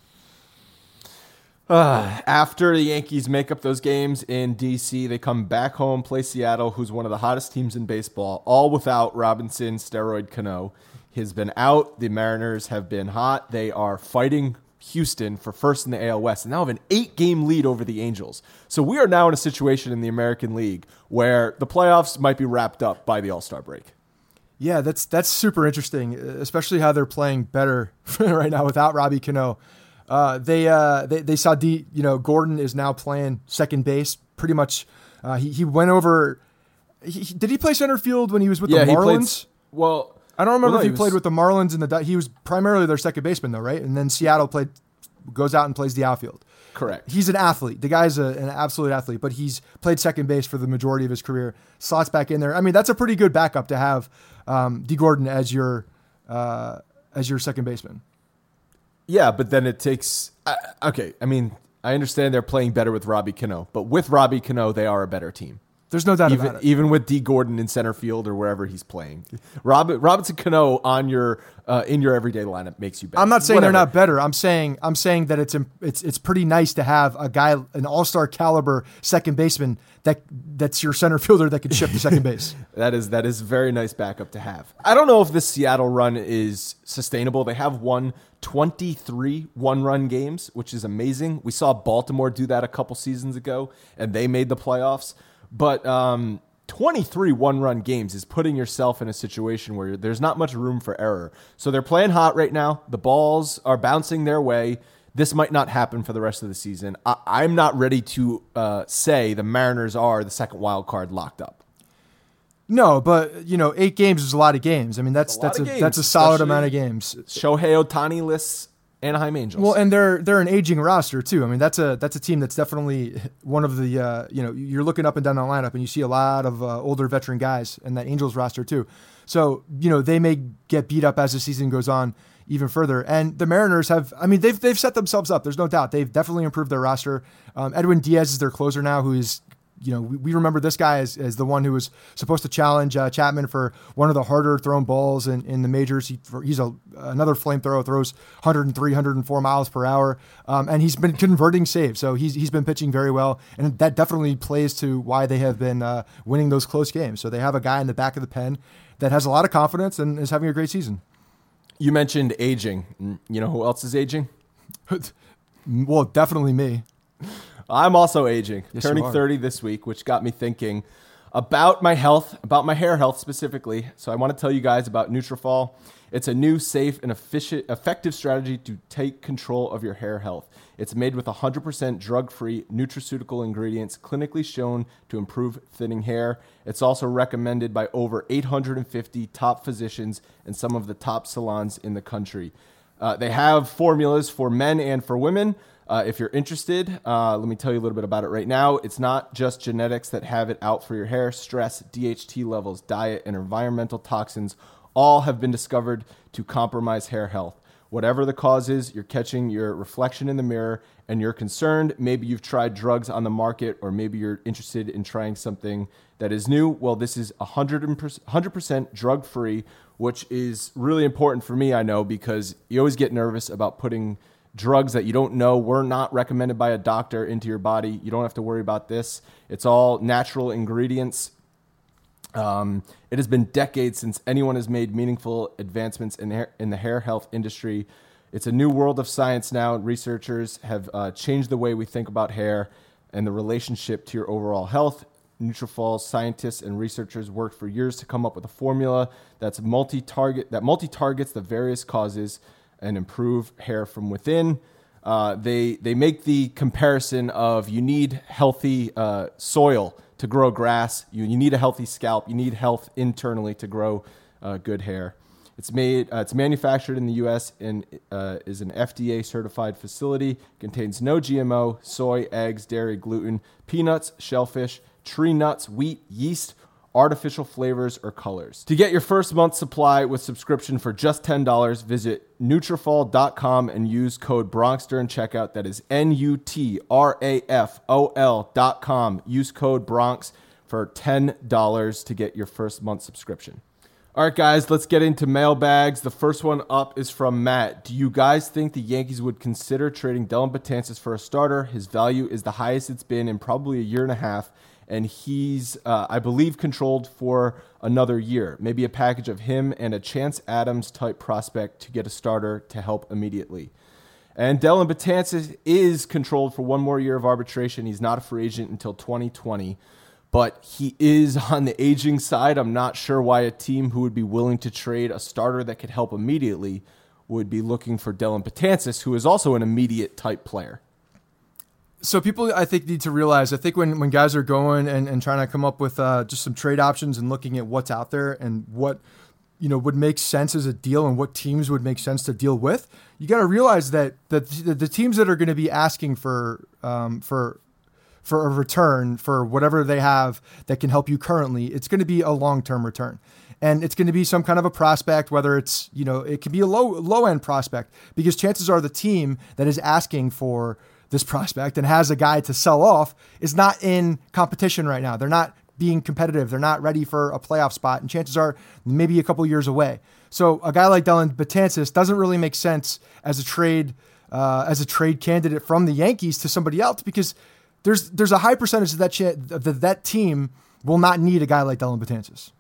S4: Uh, after the Yankees make up those games in D C, they come back home, play Seattle, who's one of the hottest teams in baseball, all without Robinson, steroid Cano. He's been out. The Mariners have been hot. They are fighting Houston for first in the A L West and now have an eight-game lead over the Angels. So we are now in a situation in the American League where the playoffs might be wrapped up by the All-Star break.
S1: Yeah, that's that's super interesting, especially how they're playing better right now without Robbie Cano. Uh, they, uh, they they saw D, you know, Gordon is now playing second base. Pretty much, uh, he he went over. He, he- did he play center field when he was with
S4: Yeah,
S1: the
S4: he played.
S1: Marlins?
S4: Well,
S1: I don't remember
S4: well, no,
S1: if he,
S4: was-
S1: played with the Marlins and the. Di- He was primarily their second baseman, though, right? And then Seattle played, goes out and plays the outfield.
S4: Correct.
S1: He's an athlete. The guy's a, an absolute athlete, but he's played second base for the majority of his career. Slots back in there. I mean, that's a pretty good backup to have um, D. Gordon as your uh, as your second baseman.
S4: Yeah, but then it takes. Uh, okay, I mean, I understand they're playing better with Robbie Cano, but with Robbie Cano, they are a better team.
S1: There's no doubt
S4: Even
S1: about it.
S4: even with D. Gordon in center field or wherever he's playing, Rob, Robinson Cano on your uh, in your everyday lineup makes you better.
S1: I'm not saying
S4: Whatever.
S1: they're not better. I'm saying I'm saying that it's it's it's pretty nice to have a guy, an all-star caliber second baseman that that's your center fielder that can shift to second base.
S4: That is that is a very nice backup to have. I don't know if this Seattle run is sustainable. They have won twenty-three one-run games, which is amazing. We saw Baltimore do that a couple seasons ago, and they made the playoffs. But um, twenty-three one-run games is putting yourself in a situation where there's not much room for error. So they're playing hot right now. The balls are bouncing their way. This might not happen for the rest of the season. I- I'm not ready to uh, say the Mariners are the second wild card locked up.
S1: No, but you know, eight games is a lot of games. I mean, that's
S4: a lot
S1: that's a
S4: of games,
S1: that's a solid
S4: especially-
S1: amount of games.
S4: Shohei Ohtani lists Anaheim Angels.
S1: Well, and they're they're an aging roster too. I mean, that's a that's a team that's definitely one of the uh, you know, you're looking up and down the lineup and you see a lot of uh, older veteran guys in that Angels roster too. So you know, they may get beat up as the season goes on even further. And the Mariners have, I mean, they've they've set themselves up. There's no doubt. They've definitely improved their roster. Um, Edwin Diaz is their closer now, who is. You know, we, we remember this guy as, as the one who was supposed to challenge uh, Chapman for one of the harder thrown balls in, in the majors. He, he's a another flamethrower, throws one oh three, one oh four miles per hour, um, and he's been converting saves. So he's he's been pitching very well, and that definitely plays to why they have been uh, winning those close games. So they have a guy in the back of the pen that has a lot of confidence and is having a great season.
S4: you mentioned aging. You know who else is aging?
S1: Well, definitely me.
S4: I'm also aging,
S1: Yes, you
S4: turning
S1: are.
S4: thirty this week, which got me thinking about my health, about my hair health specifically. So I want to tell you guys about Nutrafol. It's a new, safe, and efficient, effective strategy to take control of your hair health. It's made with one hundred percent drug-free nutraceutical ingredients clinically shown to improve thinning hair. It's also recommended by over eight hundred fifty top physicians and some of the top salons in the country. Uh, they have formulas for men and for women. Uh, if you're interested, uh, let me tell you a little bit about it right now. It's not just genetics that have it out for your hair. Stress, D H T levels, diet, and environmental toxins all have been discovered to compromise hair health. Whatever the cause is, you're catching your reflection in the mirror and you're concerned. Maybe you've tried drugs on the market, or maybe you're interested in trying something that is new. Well, this is one hundred percent drug-free, which is really important for me, I know, because you always get nervous about putting drugs that you don't know were not recommended by a doctor into your body. You don't have to worry about this. It's all natural ingredients. Um, it has been decades since anyone has made meaningful advancements in, hair, in the hair health industry. It's a new world of science now, and researchers have uh, changed the way we think about hair and the relationship to your overall health. Nutrafol scientists and researchers worked for years to come up with a formula that's multi-target that multi-targets the various causes and improve hair from within. Uh, they they make the comparison of you need healthy uh, soil to grow grass. You you need a healthy scalp. You need health internally to grow uh, good hair. It's made. Uh, it's manufactured in the U S and uh, is an F D A certified facility. Contains no G M O, soy, eggs, dairy, gluten, peanuts, shellfish, tree nuts, wheat, yeast, artificial flavors, or colors. To get your first month's supply with subscription for just ten dollars, visit Nutrafol dot com and use code Bronx during checkout. That is N U T R A F O L dot com. Use code Bronx for ten dollars to get your first month's subscription. All right, guys, let's get into mailbags. The first one up is from Matt. Do you guys think the Yankees would consider trading Dellin Betances for a starter? His value is the highest it's been in probably a year and a half, and he's, uh, I believe, controlled for another year. Maybe a package of him and a Chance Adams-type prospect to get a starter to help immediately. And Dellin Betances is controlled for one more year of arbitration. He's not a free agent until twenty twenty. But he is on the aging side. I'm not sure why a team who would be willing to trade a starter that could help immediately would be looking for Dellin Betances, who is also an immediate type player.
S1: So people, I think, need to realize, I think when, when guys are going and, and trying to come up with uh, just some trade options and looking at what's out there and what, you know, would make sense as a deal and what teams would make sense to deal with, you got to realize that, that the, the teams that are going to be asking for um, for for a return for whatever they have that can help you currently, it's going to be a long-term return. And it's going to be some kind of a prospect, whether it's, you know, it could be a low, low-end prospect, because chances are the team that is asking for this prospect and has a guy to sell off is not in competition right now. They're not being competitive. They're not ready for a playoff spot, and chances are maybe a couple years away. So a guy like Dellin Betances doesn't really make sense as a trade, uh, as a trade candidate from the Yankees to somebody else, because There's there's a high percentage of that ch- that that team will not need a guy like Dellin Betances.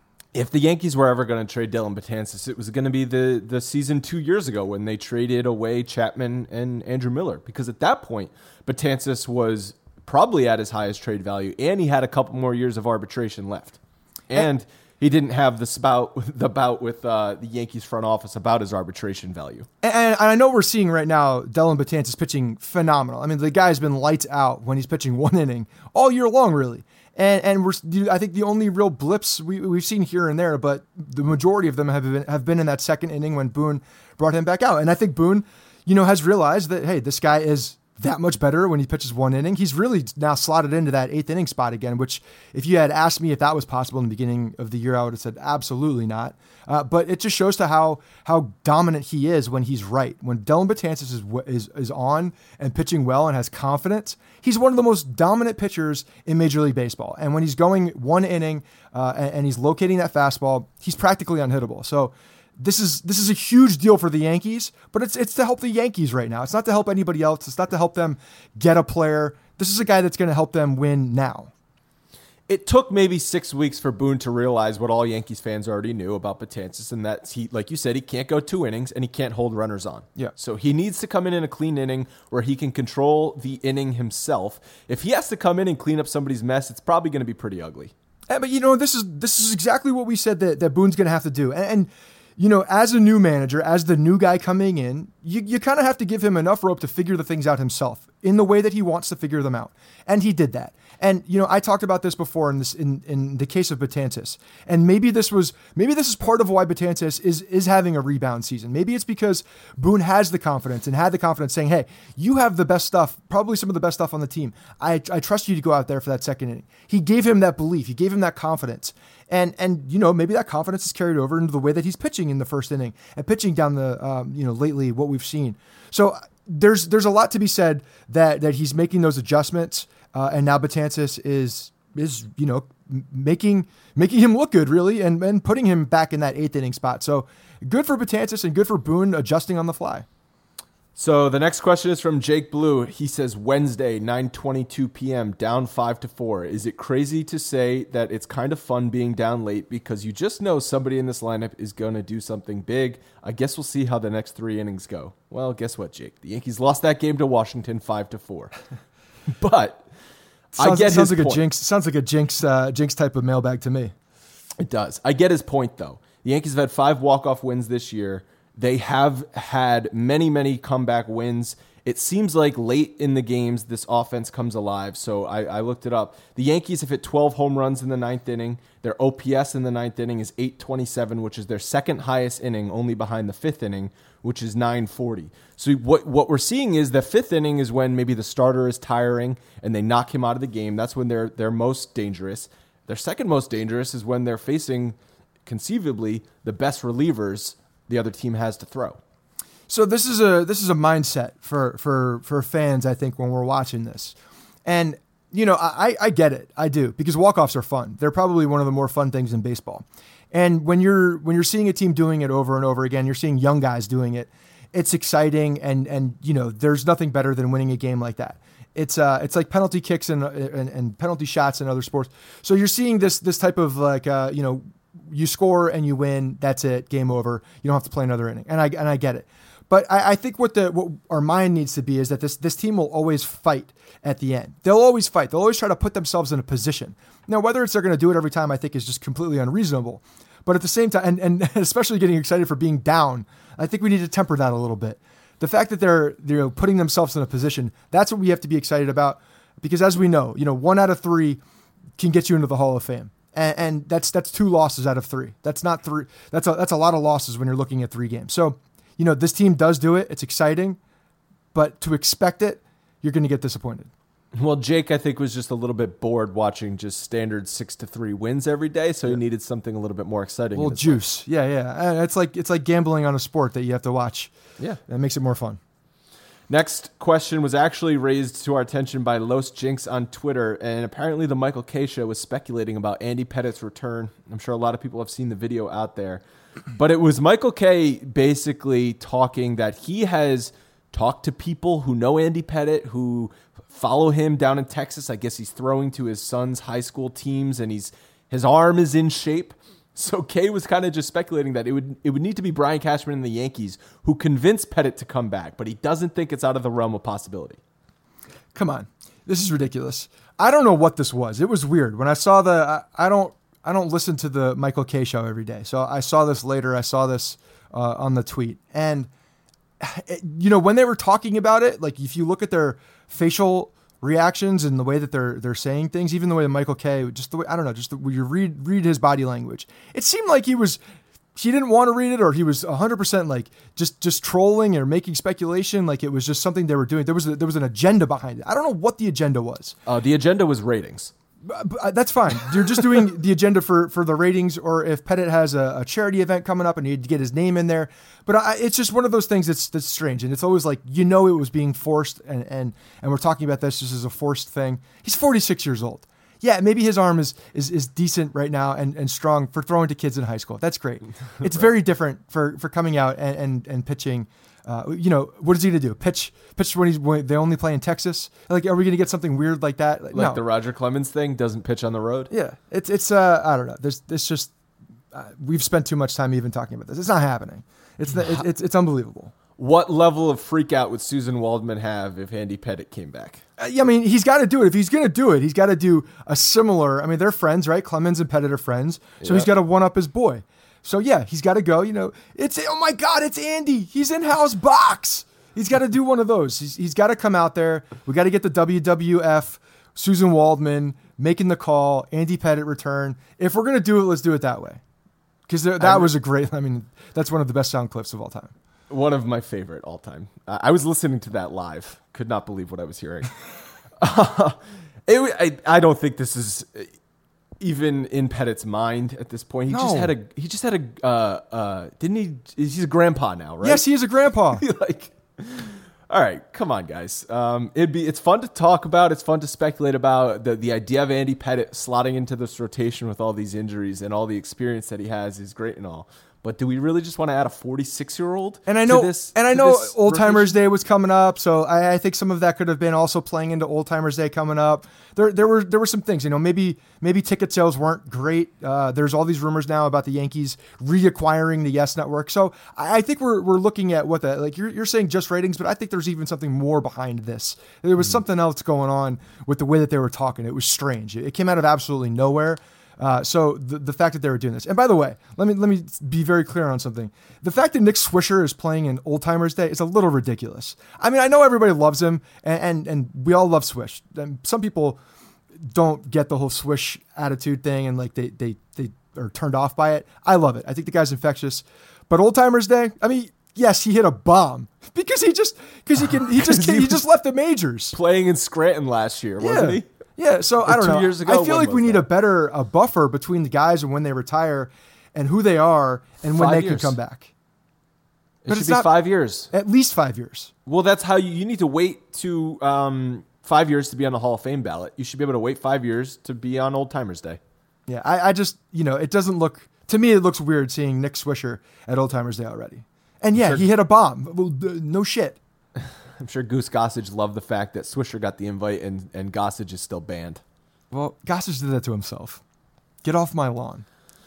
S4: If the Yankees were ever going to trade Dellin Betances, it was going to be the, the season two years ago when they traded away Chapman and Andrew Miller, because at that point, Betances was probably at his highest trade value, and he had a couple more years of arbitration left. And, and he didn't have the spout, the bout with uh, the Yankees front office about his arbitration value.
S1: And, and I know we're seeing right now Dellin Betances pitching phenomenal. I mean, the guy's been lights out when he's pitching one inning all year long, really. And and we're I think the only real blips we, we've seen here and there, but the majority of them have been have been in that second inning when Boone brought him back out. And I think Boone, you know, has realized that, hey, this guy is that much better when he pitches one inning. He's really now slotted into that eighth inning spot again, which if you had asked me if that was possible in the beginning of the year, I would have said absolutely not. Uh, but it just shows to how how dominant he is when he's right. When Dellin Betances is, is is on and pitching well and has confidence, he's one of the most dominant pitchers in Major League Baseball. And when he's going one inning uh, and, and he's locating that fastball, he's practically unhittable. So This is this is a huge deal for the Yankees, but it's it's to help the Yankees right now. It's not to help anybody else. It's not to help them get a player. This is a guy that's going to help them win now.
S4: It took maybe six weeks for Boone to realize what all Yankees fans already knew about Betances, and that he, like you said, he can't go two innings and he can't hold runners on.
S1: Yeah.
S4: So he needs to come in in a clean inning where he can control the inning himself. If he has to come in and clean up somebody's mess, it's probably going to be pretty ugly.
S1: And, but you know, this is this is exactly what we said that, that Boone's going to have to do. And, and you know, as a new manager, as the new guy coming in, you, you kind of have to give him enough rope to figure the things out himself. in the way that he wants to figure them out. And he did that. And, you know, I talked about this before in this in, in the case of Betances. And maybe this was maybe this is part of why Betances is is having a rebound season. Maybe it's because Boone has the confidence and had the confidence saying, hey, you have the best stuff, probably some of the best stuff on the team. I, I trust you to go out there for that second inning. He gave him that belief. He gave him that confidence. And, and you know, maybe that confidence is carried over into the way that he's pitching in the first inning and pitching down the, um, you know, lately what we've seen. So there's there's a lot to be said that that he's making those adjustments. Uh, and now Betances is is you know making making him look good really, and and putting him back in that eighth inning spot. So good for Betances and good for Boone adjusting on the fly.
S4: So the next question is from Jake Blue. He says Wednesday, nine twenty-two p.m. down five to four. Is it crazy to say that it's kind of fun being down late because you just know somebody in this lineup is going to do something big? I guess we'll see how the next three innings go. Well, guess what, Jake? The Yankees lost that game to Washington five to four. But
S1: Sounds,
S4: I get
S1: sounds
S4: his
S1: like
S4: point.
S1: a jinx. Sounds like a jinx, uh, jinx type of mailbag to me.
S4: It does. I get his point, though. The Yankees have had five walk-off wins this year. They have had many, many comeback wins. It seems like late in the games, this offense comes alive. So I, I looked it up. The Yankees have hit twelve home runs in the ninth inning. Their O P S in the ninth inning is eight twenty-seven, which is their second highest inning, only behind the fifth inning, which is nine forty. So what what we're seeing is the fifth inning is when maybe the starter is tiring and they knock him out of the game. That's when they're they're most dangerous. Their second most dangerous is when they're facing, conceivably, the best relievers the other team has to throw.
S1: So this is a this is a mindset for for for fans, I think, when we're watching this. And you know, I, I get it. I do, because walk-offs are fun. They're probably one of the more fun things in baseball. And when you're when you're seeing a team doing it over and over again, you're seeing young guys doing it. It's exciting, and and you know, there's nothing better than winning a game like that. It's uh it's like penalty kicks and and, and penalty shots in other sports. So you're seeing this this type of like uh you know, you score and you win, that's it, game over. You don't have to play another inning. And I and I get it. But I, I think what the what our mind needs to be is that this this team will always fight at the end. They'll always fight. They'll always try to put themselves in a position. Now, whether it's they're going to do it every time, I think is just completely unreasonable. But at the same time, and, and especially getting excited for being down, I think we need to temper that a little bit. The fact that they're you know putting themselves in a position, that's what we have to be excited about. Because as we know, you know, one out of three can get you into the Hall of Fame. And, and that's that's two losses out of three. That's not three. That's a, that's a lot of losses when you're looking at three games. So, you know, this team does do it. It's exciting, but to expect it, you're going to get disappointed.
S4: Well, Jake, I think, was just a little bit bored watching just standard six to three wins every day, so he needed something a little bit more exciting.
S1: A little juice, life. yeah, yeah. And it's like it's like gambling on a sport that you have to watch.
S4: Yeah,
S1: that makes it more fun.
S4: Next question was actually raised to our attention by Los Jinx on Twitter, and apparently the Michael Kay Show was speculating about Andy Pettit's return. I'm sure a lot of people have seen the video out there. But it was Michael Kay basically talking that he has talked to people who know Andy Pettitte, who follow him down in Texas. I guess he's throwing to his son's high school teams, and he's his arm is in shape. So Kay was kind of just speculating that it would it would need to be Brian Cashman and the Yankees who convince Pettitte to come back, but he doesn't think it's out of the realm of possibility.
S1: Come on. This is ridiculous. I don't know what this was. It was weird. When I saw the I, I don't I don't listen to the Michael Kay Show every day. So I saw this later. I saw this uh, on the tweet. And, it, you know, when they were talking about it, like if you look at their facial reactions and the way that they're they're saying things, even the way that Michael Kay, just the way, I don't know, just the way you read read his body language. It seemed like he was, he didn't want to read it, or he was one hundred percent like just, just trolling or making speculation. Like it was just something they were doing. There was a, there was an agenda behind it. I don't know what the agenda was.
S4: Uh, the agenda was ratings.
S1: But that's fine. You're just doing the agenda for, for the ratings, or if Pettitte has a, a charity event coming up and you get his name in there. But I, it's just one of those things that's that's strange. And it's always like, you know, it was being forced. And, and, and we're talking about this just as a forced thing. He's forty-six years old. Yeah, maybe his arm is is, is decent right now and, and strong for throwing to kids in high school. That's great. It's right. Very different for, for coming out and, and, and pitching. Uh, you know, what is he going to do? Pitch, pitch when he's when they only play in Texas? Like, are we going to get something weird like that? Like,
S4: like
S1: no.
S4: the Roger Clemens thing, doesn't pitch on the road?
S1: Yeah, it's it's uh I don't know. There's it's just uh, we've spent too much time even talking about this. It's not happening. It's the, it, it's it's unbelievable.
S4: What level of freak out would Susan Waldman have if Andy Pettitte came back?
S1: Uh, yeah, I mean, he's got to do it. If he's going to do it, he's got to do a similar. I mean, they're friends, right? Clemens and Pettitte are friends, so yep. He's got to one up his boy. So yeah, he's got to go. You know, it's oh my God, it's Andy. He's in Hal's box. He's got to do one of those. He's, he's got to come out there. We got to get the W W F, Susan Waldman making the call, Andy Pettitte return. If we're going to do it, let's do it that way. Because that I, was a great, I mean, that's one of the best sound clips of all time.
S4: One of my favorite all time. Uh, I was listening to that live. Could not believe what I was hearing. uh, it, I, I don't think this is even in Pettitte's mind at this point. He
S1: No.
S4: just had a, he just had a, uh, uh, didn't he, he's a grandpa now, right?
S1: Yes, he is a grandpa.
S4: like, all right, come on, guys. Um, it'd be it's fun to talk about. It's fun to speculate about. The the idea of Andy Pettitte slotting into this rotation with all these injuries and all the experience that he has is great and all. But do we really just want to add a forty-six-year-old?
S1: And I know,
S4: to this,
S1: and I
S4: to
S1: know,
S4: this
S1: Old Timers
S4: rotation?
S1: Day was coming up, so I, I think some of that could have been also playing into Old Timers Day coming up. There, there were there were some things, you know, maybe maybe ticket sales weren't great. Uh, there's all these rumors now about the Yankees reacquiring the Yes Network, so I, I think we're we're looking at what that like. You're you're saying just ratings, but I think there's even something more behind this. There was mm-hmm. something else going on with the way that they were talking. It was strange. It came out of absolutely nowhere. Uh, so the, the fact that they were doing this, and by the way, let me let me be very clear on something. The fact that Nick Swisher is playing in Old Timers Day is a little ridiculous. I mean, I know everybody loves him, and and, and we all love Swish. And some people don't get the whole Swish attitude thing, and like they they they are turned off by it. I love it. I think the guy's infectious. But Old Timers Day, I mean, yes, he hit a bomb because he just because he can he just he just left the majors.
S4: Playing in Scranton last year,
S1: yeah.
S4: wasn't he?
S1: Yeah, so
S4: Or
S1: I don't
S4: two
S1: know.
S4: years ago,
S1: I feel
S4: when
S1: like we
S4: was
S1: need
S4: that?
S1: a better a buffer between the guys and when they retire, and who they are, and when
S4: Five
S1: they
S4: years.
S1: can come back.
S4: It
S1: But
S4: should
S1: it's
S4: be
S1: not-
S4: five years.
S1: At least five years.
S4: Well, that's how you, you need to wait to um, five years to be on the Hall of Fame ballot. You should be able to wait five years to be on Old Timers Day.
S1: Yeah, I, I just you know it doesn't look to me. It looks weird seeing Nick Swisher at Old Timers Day already. And yeah,
S4: Sure.
S1: he hit a bomb. Well, d- no shit.
S4: I'm sure Goose Gossage loved the fact that Swisher got the invite and, and Gossage is still banned.
S1: Well, Gossage did that to himself. Get off my lawn.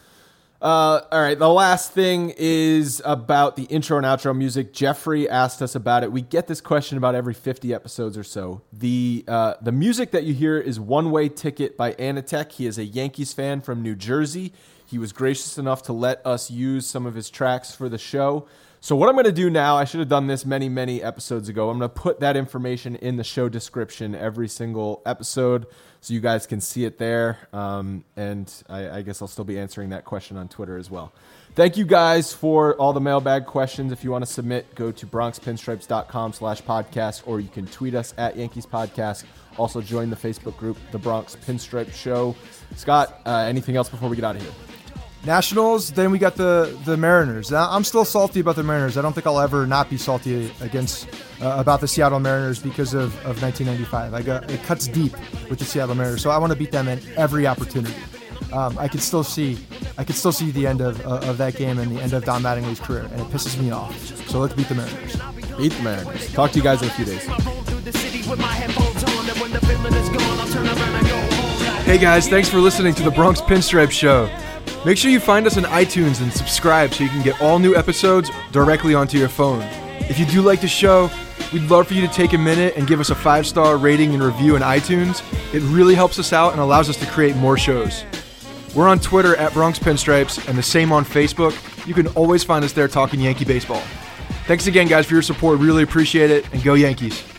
S4: Uh, all right, the last thing is about the intro and outro music. Jeffrey asked us about it. We get this question about every fifty episodes or so. The uh, the music that you hear is One Way Ticket by Anatech. He is a Yankees fan from New Jersey. He was gracious enough to let us use some of his tracks for the show. So what I'm going to do now, I should have done this many, many episodes ago. I'm going to put that information in the show description every single episode so you guys can see it there. Um, and I, I guess I'll still be answering that question on Twitter as well. Thank you guys for all the mailbag questions. If you want to submit, go to bronxpinstripes.com slash podcast, or you can tweet us at Yankees Podcast. Also join the Facebook group, The Bronx Pinstripe Show. Scott, uh, anything else before we get out of here?
S1: Nationals, then we got the the Mariners. Now, I'm still salty about the Mariners. I don't think I'll ever not be salty against uh, about the Seattle Mariners because of, of nineteen ninety-five. I got it cuts deep with the Seattle Mariners, so I want to beat them at every opportunity. Um, I could still see I could still see the end of uh, of that game and the end of Don Mattingly's career, and it pisses me off. So let's beat the Mariners.
S4: Beat the Mariners. Talk to you guys in a few days.
S3: Hey guys, thanks for listening to the Bronx Pinstripe Show. Make sure you find us on iTunes and subscribe so you can get all new episodes directly onto your phone. If you do like the show, we'd love for you to take a minute and give us a five-star rating and review in iTunes. It really helps us out and allows us to create more shows. We're on Twitter at Bronx Pinstripes and the same on Facebook. You can always find us there talking Yankee baseball. Thanks again, guys, for your support. Really appreciate it, and go Yankees.